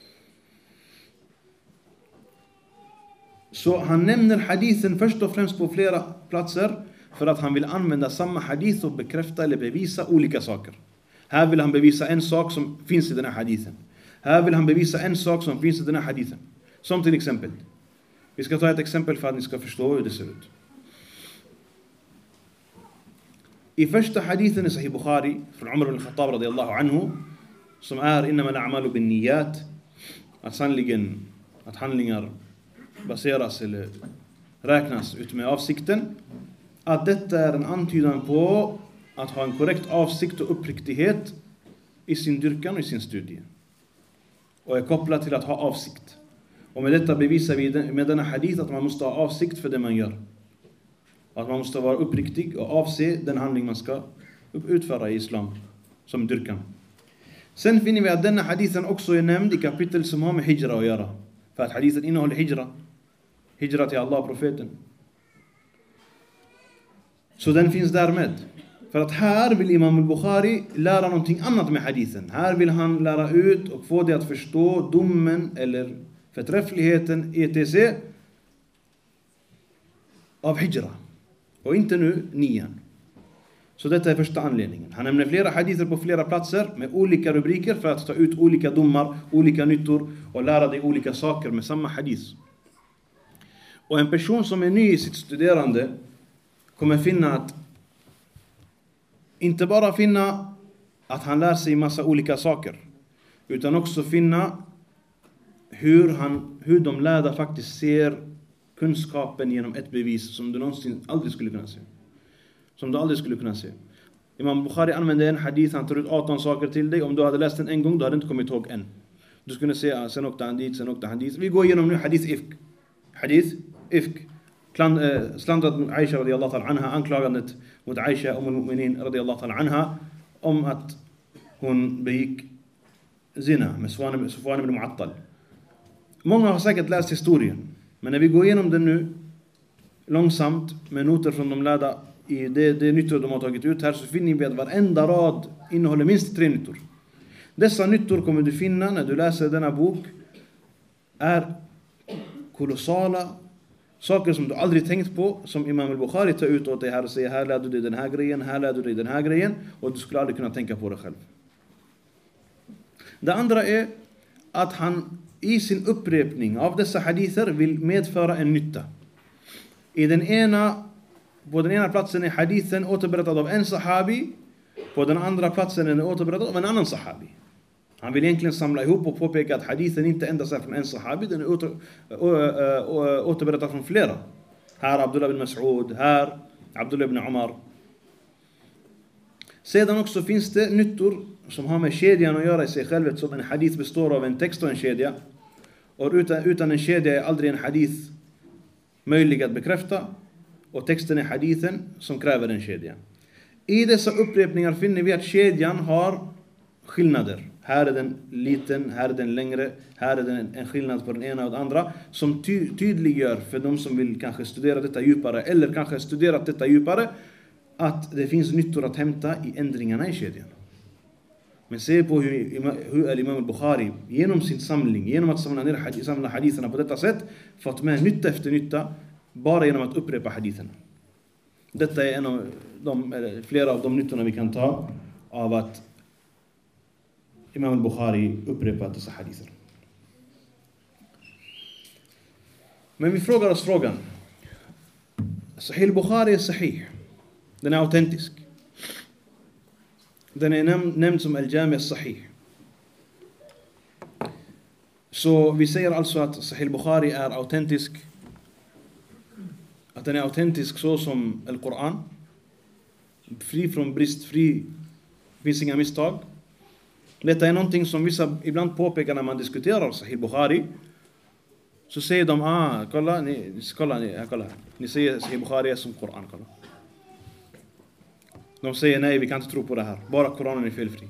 Så han nämner hadithen först och främst på flera platser för att han vill använda samma hadith och bekräfta eller bevisa olika saker. Här vill han bevisa en sak som finns i den här hadithen. Här vill han bevisa en sak som finns i den här hadithen. Som till exempel. Vi ska ta ett exempel för att ni ska förstå hur det ser ut. I första hadithen i Sahih Bukhari från Umar ibn Khattab radiyallahu anhu, som är innama al-a'malu bin niyat, att sannligen att handlingar baseras eller räknas ut med avsikten, att detta är en antydan på att ha en korrekt avsikt och uppriktighet i sin dyrkan och i sin studie. Och är kopplat till att ha avsikt. Och med detta bevisar vi med denna hadith att man måste ha avsikt för det man gör. Att man måste vara uppriktig och avse den handling man ska utföra i islam som dyrkan. Sen finner vi att denna hadithen också är nämnd i kapitel som har med hijra att göra. För att hadithen innehåller hijra. Hijra till Allah och profeten. Så den finns därmed. För att här vill Imam al-Bukhari lära någonting annat med hadithen. Här vill han lära ut och få det att förstå domen eller förträffligheten etc. av hijra. Och inte nu nian. Så detta är första anledningen. Han nämner flera hadither på flera platser med olika rubriker för att ta ut olika domar, olika nyttor och lära dig olika saker med samma hadith. Och en person som är ny i sitt studerande kommer finna att inte bara finna att han lär sig massa olika saker, utan också finna hur de lärda faktiskt ser kunskapen genom ett bevis som du någonsin aldrig skulle kunna se. Som du aldrig skulle kunna se. Imam Bukhari använder en hadith, han tar ut 18 saker till dig. Om du hade läst den en gång, du hade inte kommit ihåg en. Du skulle se, sen åkte han dit, sen åkte han dit. Vi går igenom nu hadith ifk. Hadith ifk. Slandrat mot Aisha radiyallahu ta'ala anha, anklagandet mot Aisha al-Mu'minin radiyallahu ta'ala anha om att hon begick zina med Safwan ibn Mu'attal. Många har säkert läst historien, men när vi går igenom den nu långsamt med noter från de lärda i det nyttor de har tagit ut här, så finner vi att varenda rad innehåller minst 3 nyttor. Dessa nyttor kommer du finna när du läser denna bok är kolossala saker som du aldrig tänkt på, som Imam al-Bukhari tar ut åt dig här och säger, här lär du dig den här grejen, här lär du dig den här grejen, och du skulle aldrig kunna tänka på det själv. Det andra är att han i sin upprepning av dessa hadither vill medföra en nytta. På den ena platsen är hadithen återberättad av en sahabi, på den andra platsen är den återberättad av en annan sahabi. Han vill egentligen samla ihop och påpeka att hadithen inte endast är från en sahabi, den är återberättad från flera. Här Abdullah ibn Mas'ud, här Abdullah ibn Umar. Sedan också finns det nyttor som har med kedjan att göra i sig själv, som en hadith består av en text och en kedja. Och utan en kedja är aldrig en hadith möjlig att bekräfta, och texten är hadithen som kräver en kedja. I dessa upprepningar finner vi att kedjan har skillnader. Här är den liten, här är den längre, här är den en skillnad på den ena och den andra, som tydliggör för de som vill kanske studera detta djupare, eller kanske studerat detta djupare, att det finns nyttor att hämta i ändringarna i kedjan. Men se på hur Imam al-Bukhari genom sin samling, genom att samla haditherna på detta sätt, fått med nytta efter nytta bara genom att upprepa haditherna. Detta är flera av de nyttorna vi kan ta av att Imam al-Bukhari upprepar dessa hadither. Men vi frågar oss frågan. Sahih al-Bukhari är sahih. Den är autentisk. Den är nämnd som al-Jami' al-Sahih. Så vi säger alltså att Sahih al-Bukhari är autentisk. Att den är autentisk så som al-Quran. Fri från bristfri. Finns inga misstag. Detta är någonting som vissa ibland påpekar när man diskuterar Sahih al-Bukhari. Så säger de, kolla. Ni säger Sahih al-Bukhari är som Quran, kolla. De säger nej, vi kan inte tro på det här. Bara Koranen är felfri.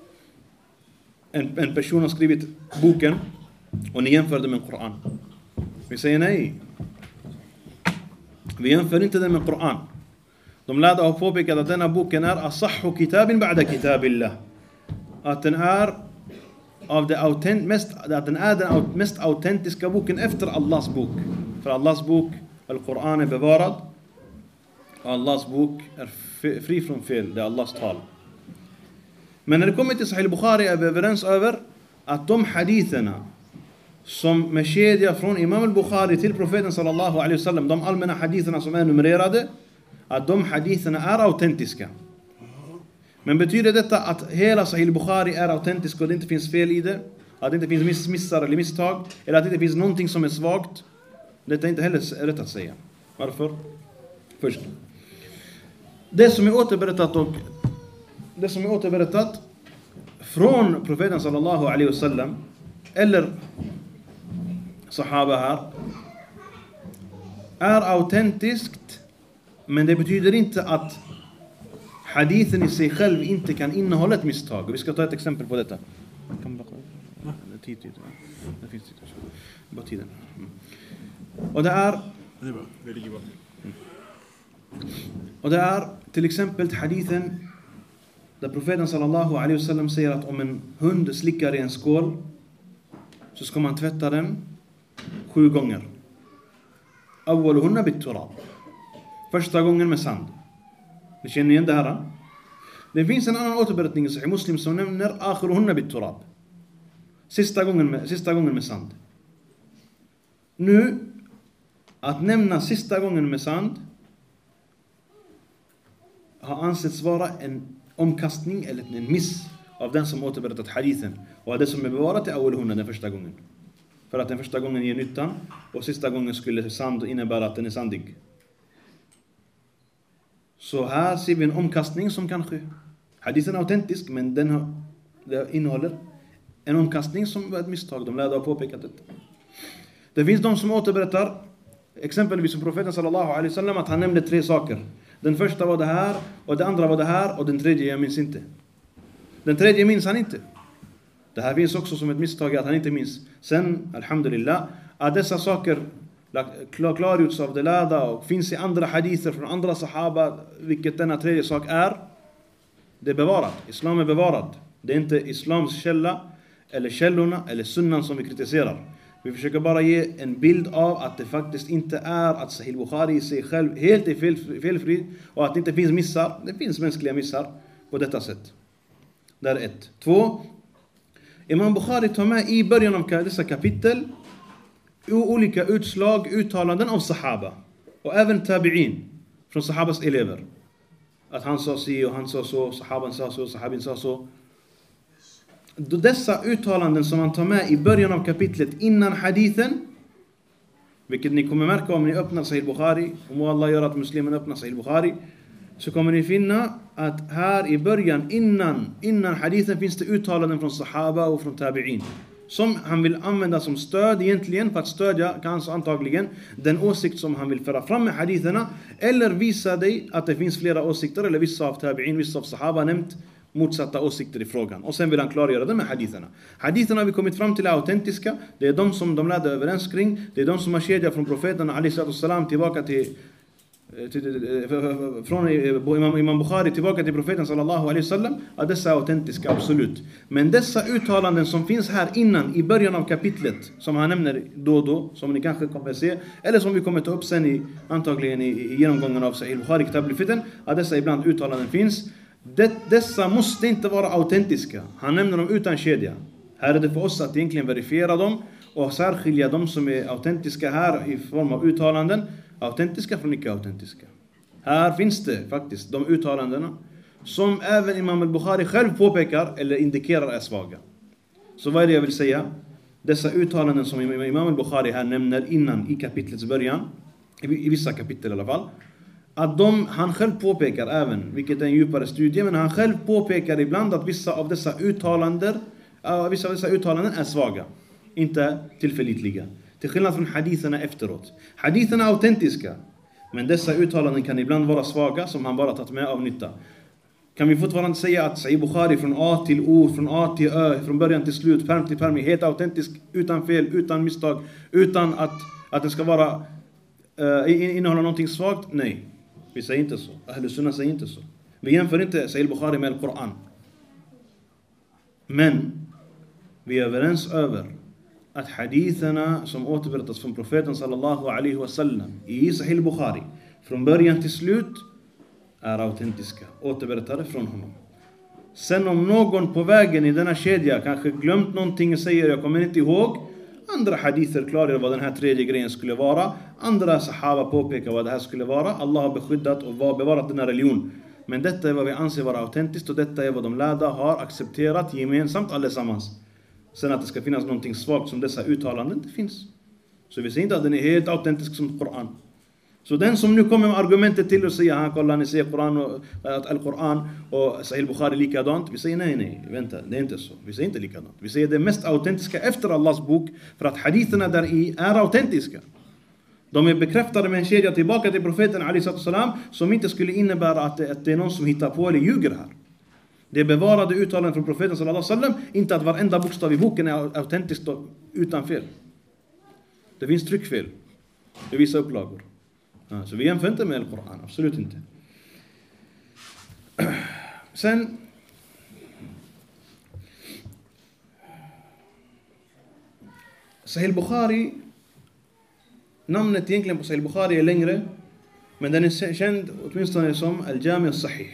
En person har skrivit boken och ni jämför det med Koran. Vi säger nej. Vi jämför inte den med Koran. De lärda har påpekat att denna boken är asahhu kitabin ba'da kitabillah. Att den är den mest autentiska boken efter Allahs bok. För Allahs bok, al-Quran, är bevarad. Och Allahs bok är fri från fel. Det är Allahs tal. Men när det kommer till Sahih al-Bukhari är vi överens över att de haditherna som med kedja från Imam al-Bukhari till profeten sallallahu alaihi wasallam, de allmänna haditherna som är numrerade, att de haditherna är autentiska. Men betyder detta att hela Sahih al-Bukhari är autentisk och det inte finns fel i det? Att det inte finns missar eller misstag? Eller att det inte finns någonting som är svagt? Detta är inte heller rätt att säga. Varför? Först. Det som är återberättat från profeten sallallahu alaihi wasallam eller sahaba här är autentiskt, men det betyder inte att hadithen i sig själv inte kan innehålla ett misstag. Vi ska ta ett exempel på detta. Det finns tid. Bara tiden. Och det är till exempel hadithen där profeten sallallahu alaihi wasallam säger att om en hund slickar i en skål så ska man tvätta den 7 gånger. Awwaluhunna bit-turab. Första gången med sand. Ni känner igen det här? Det finns en annan återberättning i Sahih Muslim som nämner akhiruhunna bit-turab. Sista gången med sand. Nu, Att nämna sista gången med sand har ansetts vara en omkastning eller en miss av den som återberättat hadithen. Och det som är bevarat är awwalhunna, den första gången. För att den första gången ger nyttan och sista gången skulle sand innebära att den är sandig. Så här ser vi en omkastning som kan ske. Hadithen är autentisk, men den innehåller en omkastning som var ett misstag. De lärde ha påpekat det. Det finns de som återberättar, exempelvis som profeten sallallahu alaihi wasallam, att han nämnde 3 saker. Den första var det här, och det andra var det här, och den tredje jag minns inte. Den tredje minns han inte. Det här finns också som ett misstag att han inte minns. Sen, alhamdulillah, att dessa saker klargjorts av de lärda och finns i andra hadither från andra sahaba, vilket denna tredje sak är. Det är bevarat. Islam är bevarad. Det är inte islams källa eller källorna eller sunnan som vi kritiserar. Vi försöker bara ge en bild av att det faktiskt inte är att Sahih Bukhari i sig själv helt är felfri och att det inte finns missar. Det finns mänskliga missar på detta sätt. Det är 1. 2. Imam Bukhari tar med i början av dessa kapitel olika uttalanden av sahaba och även tabi'in från sahabas elever. Att han sa si och han sa så, sahaban sa så, sahabin sa så. Dessa uttalanden som han tar med i början av kapitlet innan hadithen, vilket ni kommer märka om ni öppnar Sahih Bukhari, om Allah gör att muslimen öppnar Sahih Bukhari, så kommer ni finna att här i början innan hadithen finns det uttalanden från sahaba och från tabi'in som han vill använda som stöd egentligen för att stödja kanske antagligen den åsikt som han vill föra fram med haditherna, eller visa dig att det finns flera åsikter, eller vissa av tabi'in, vissa av sahaba nämnt motsatta åsikter i frågan. Och sen vill han klargöra det med haditherna. Haditherna har vi kommit fram till är autentiska. Det är de som de lärde överens kring. Det är de som har kedjat från profeten alaihissalam tillbaka till från Imam Bukhari tillbaka till profeten sallallahu alaihi wasallam. Att dessa är autentiska, absolut. Men dessa uttalanden som finns här innan, i början av kapitlet, som han nämner då och då, som ni kanske kommer att se, eller som vi kommer ta upp sen antagligen i genomgången av Sahih Bukhari kitab al-Fitan, att dessa ibland uttalanden finns. Dessa måste inte vara autentiska. Han nämner dem utan kedja. Här är det för oss att egentligen verifiera dem och särskilja dem som är autentiska här i form av uttalanden, autentiska från icke-autentiska. Här finns det faktiskt de uttalandena som även Imam al-Bukhari själv påpekar eller indikerar är svaga. Så vad är det jag vill säga? Dessa uttalanden som Imam al-Bukhari här nämner innan i kapitlets början, i vissa kapitel i alla fall, att han själv påpekar även, vilket är en djupare studie, men han själv påpekar ibland att vissa av dessa uttalanden är svaga, inte tillförlitliga. Till skillnad från haditherna efteråt. Haditherna är autentiska, men dessa uttalanden kan ibland vara svaga som han bara tagit med av nytta. Kan vi fortfarande säga att Sahih Bukhari från A till O, från A till Ö, från början till slut, perm till perm, är helt autentisk, utan fel, utan misstag, utan att det ska vara innehålla någonting svagt? Nej. Vi säger inte så. Ahlus Sunnah säger inte så. Vi jämför inte Sahih Bukhari med Al-Quran. Men vi är överens över att haditherna som återberättas från profeten sallallahu alaihi wasallam i Sahih Bukhari från början till slut är autentiska, återberättade från honom. Sen om någon på vägen i denna kedja kanske glömt någonting och säger jag kommer inte ihåg, andra hadither klargör vad den här tredje grejen skulle vara. Andra sahaba påpekar vad det här skulle vara. Allah har beskyddat och bevarat den här religion. Men detta är vad vi anser vara autentiskt och detta är vad de lärda har accepterat gemensamt allesammans. Sen att det ska finnas någonting svagt som dessa uttalanden, det finns. Så vi säger inte att den är helt autentisk som Koran. Så den som nu kommer med argumentet till och säger kolla ni säger Koran och att Al-Quran och Sahih Bukhari likadant. Vi säger nej, vänta, det är inte så. Vi säger inte likadant. Vi säger det mest autentiska efter Allahs bok, för att haditherna där i är autentiska. De är bekräftade med en kedja tillbaka till profeten alaihissalam som inte skulle innebära att det är någon som hittar på eller ljuger här. Det är bevarade uttalanden från profeten sallallahu alaihi wasallam, inte att varenda bokstav i boken är autentiskt och utan fel. Det finns tryckfel. Det visar upplagor. Så vi jämför inte med Al-Quran, absolut inte. Sen Sahih Bukhari, namnet egentligen på Sahih Bukhari är längre, men den är känd åtminstone som Al-Jami' As-Sahih.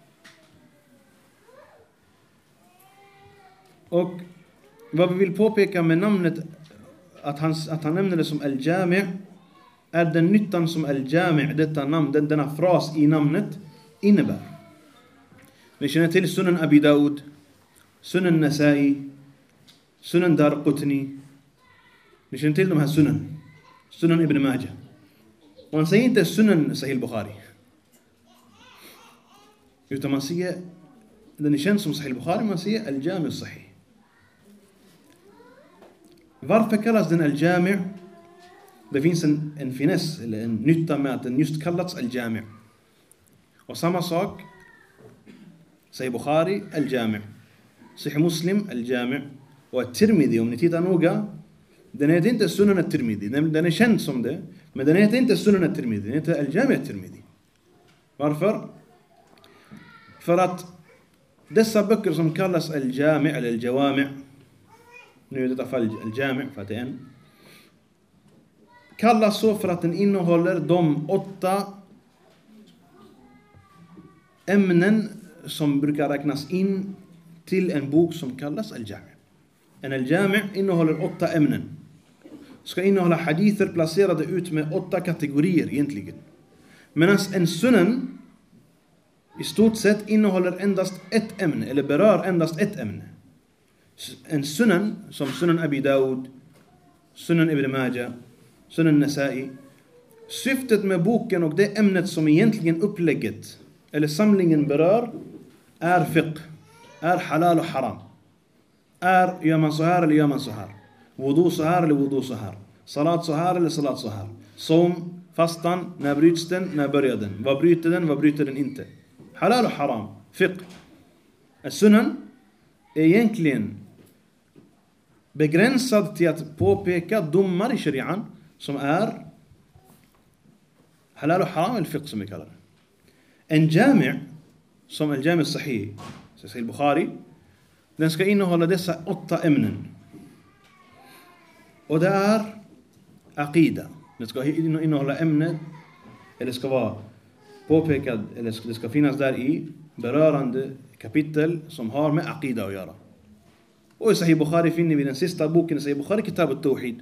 Och vad vi vill påpeka med namnet, att han nämner det som Al-Jami', är den nyttan som al-Jami', detta namn, denna fras i namnet innebär. Ni känner till Sunan Abi Daud, Sunan Nasa'i, Sunan Darqutni. Ni känner till de här sunan. Sunan Ibn Majah. Man säger inte Sunan Sahih Bukhari. Utan man säger, den är känd som Sahih Bukhari, man säger al-Jami' Sahih. Varför kallas den al-Jami'? Det finns en finess, eller en nytta med att den just kallats al-Jami'. Och samma sak, Sahih Bukhari, al-Jami'. Sahih Muslim, al-Jami'. Och al-Tirmidhi, om ni tittar noga, den heter inte Sunan al-Tirmidhi. Den är känd som det, men den heter inte Sunan al-Tirmidhi. Den heter al-Jami' al-Tirmidhi. Varför? För att dessa böcker som kallas al-Jami' eller al-Jawami', nu i detta fall al-Jami' för att det är en, kallas så för att den innehåller de 8 ämnen som brukar räknas in till en bok som kallas al-Jami'. En al-Jami' innehåller 8 ämnen. Ska innehålla hadither placerade ut med 8 kategorier egentligen. Medan en sunan i stort sett innehåller endast ett ämne, eller berör endast ett ämne. En sunan som Sunan Abi Daud, Sunan Ibn Majah, Sunan Nasa'i. Syftet med boken och det ämnet som egentligen upplägget eller samlingen berör är fiqh, är halal och haram. Är gör man så här eller gör man så här? Wudu så här eller wudu så här? Salat så här eller salat så här? Som, fastan, när bryts den, när börjar den? Vad bryter den inte? Halal och haram, fiqh. Sunan är egentligen begränsad till att påpeka domar i shari'an som är halal och haram eller fiqh som vi kallar det. En jami' som al-Jami' Sahih, Sahih Bukhari, den ska innehålla dessa 8 ämnen. Och det är aqida. Den ska innehålla ämnet, eller ska vara påpekad, eller det ska finnas där i berörande kapitel som har med aqida att göra. Och i Sahih Bukhari finner vi den sista boken i Sahih Bukhari, Kitab al-Tawhid.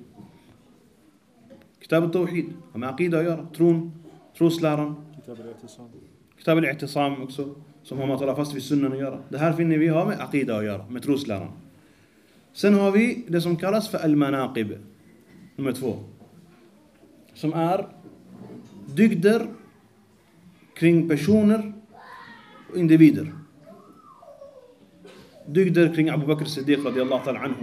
Kitab al-Tawhid har med aqida att göra, trosläran. Kitab al-I'tisam också, som har med att hålla fast vid sunnan att göra. Det här finner vi har med aqida att göra, med trosläran. Sen har vi det som kallas för al-manaqib, nummer 2. Som är dygder kring personer och individer. Dygder kring Abu Bakr Siddiq radiyallahu ta'ala anhu.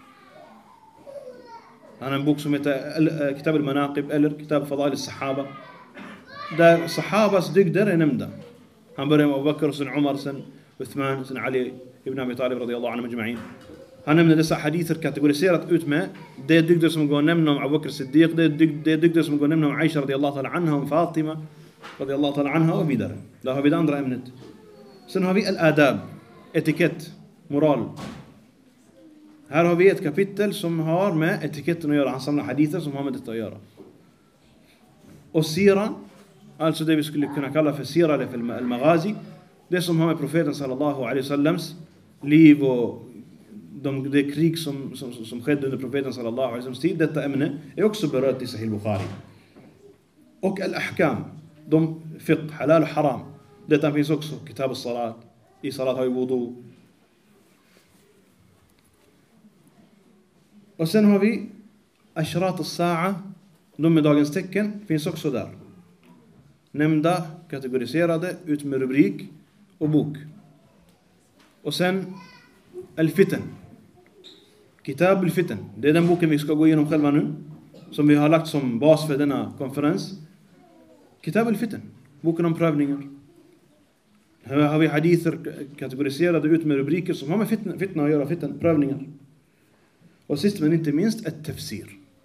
Han har en bok som heter Kitab al-Manaqib eller Kitab Fadail al-Sahaba. Där sahabas dygder är nämnda. Han börjar med Abu Bakr, sen Umar, sen Uthman, sen Ali ibn Abi Talib radiyallahu anhu majma'in. Han nämner dessa hadither kategoriserat ut med det dygder som går att nämna om Abu Bakr Siddiq, det dygder som går att nämna om Aisha radiyallahu ta'ala anha, om Fatima radiyallahu ta'ala anha och vidare. Där har vi det andra ämnet. Sen har vi al-adab, etikett, moral. Här har vi ett kapitel som har med etiketten att göra. Han samlar hadither som har med detta att göra. Och sira, alltså det vi skulle kunna kalla för sira eller för al-maghazi, det som har med profeten sallallahu alaihi wasallams liv och det krig som skedde under profeten sallallahu alaihi wasallams tid. Detta ämne är också berört i Sahih Bukhari. Och al-ahkam, de fiqh, halal och haram. Detta finns också, kitab al-salat. I salat har vi wudu. Och sen har vi ashrat al-sa'a, de med dagens tecken, finns också där. Nämnda, kategoriserade, ut med rubrik och bok. Och sen al-fitan. Kitab al-fitan. Det är den boken vi ska gå igenom själva nu, som vi har lagt som bas för denna konferens. Kitab al-fitan. Boken om prövningar. Här har vi hadither kategoriserade ut med rubriker som har med fitna att göra, prövningar. Och sist men inte minst ett tafsir.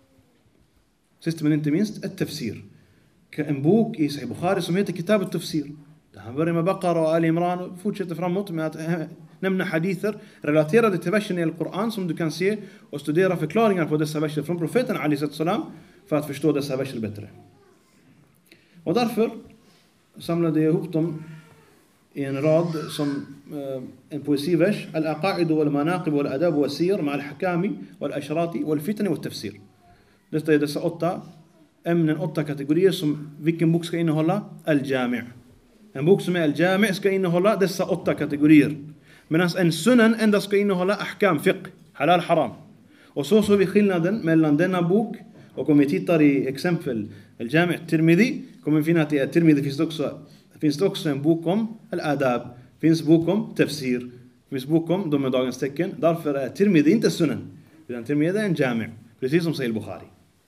En bok i Sahih Bukhari som heter Kitab al-Tafsir. Han börjar med Baqara och Ali Imran och fortsätter framåt med att nämna hadither relaterade till versen i Al-Quran som du kan se och studera förklaringar på dessa verser från profeten Ali sallam för att förstå dessa verser bättre. Och därför samlade jag ihop dem i en rad som en poesivers. Al-aqa'id wal-manaqib wal-adab wal-sir ma al-hakami wal-ashrati wal-fitani wal-tafsir. Detta är dessa 8 ämnen, 8 kategorier som vilken bok ska innehålla? Al-Jami'. En bok som är Al-Jami' ska innehålla dessa 8 kategorier. Medan en sunan endast ska innehålla ahkam, fiqh, halal, haram. Och så vi skillnaden mellan denna bok, och om vi tittar i exempel Al-Jami' Tirmidhi, kommer vi finna att i Tirmidhi finns det också en bok om Al-Adab, finns bok om Tafsir, finns bok om de dagens tecken. Därför är Tirmidhi inte sunan, utan Tirmidhi är en Jami', precis som säger Bukhari.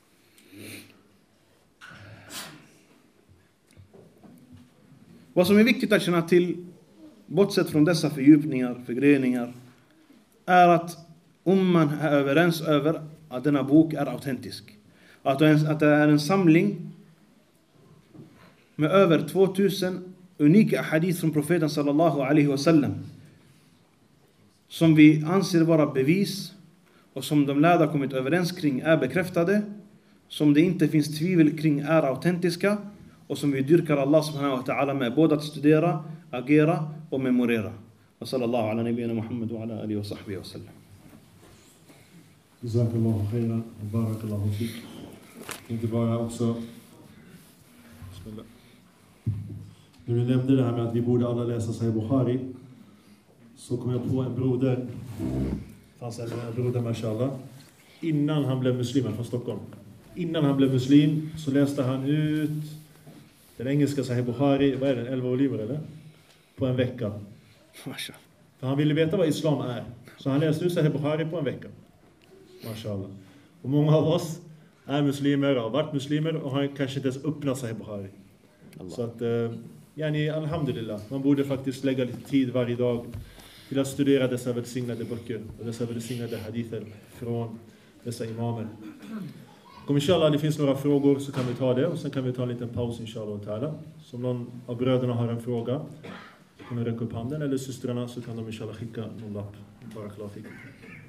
Vad som är viktigt att känna till, bortsett från dessa fördjupningar, förgreningar, är att man är överens över att denna bok är autentisk. Att det är en samling med över 2000 unika hadith från profeten sallallahu alaihi wasallam, som vi anser vara bevis och som de lärda kommit överens kring är bekräftade, som det inte finns tvivel kring är autentiska, och som vi dyrkar Allah subhanahu wa ta'ala med både att studera, agera och memorera. Wa sallallahu ala nabiyyina Muhammad wa ala alihi wa sahbihi wa sallam. Jazakallahu khairan och barakallahu fik. Inte bara också... När du nämnde det här med att vi borde alla läsa Sahih Bukhari, så kom jag på en broder, fanns en broder mashallah, innan han blev muslim från Stockholm. Innan han blev muslim så läste han ut den engelska Sahih Bukhari, vad är den, 11 volymer eller? På en vecka. Mashallah. För han ville veta vad islam är. Så han läste ut Sahih Bukhari på en vecka. Mashallah. Och många av oss är muslimer och har varit muslimer och har kanske inte ens öppnat Sahih Bukhari. Allah. Så att, yani, alhamdulillah, man borde faktiskt lägga lite tid varje dag till att studera dessa välsignade böcker och dessa välsignade hadither från dessa imamer. Om inshallah det finns några frågor så kan vi ta det, och sen kan vi ta en liten paus inshallah ta'ala. Så om någon av bröderna har en fråga kan de räcka upp handen, eller systrarna så kan de inshallah skicka någon lapp. Barakallahu fikum.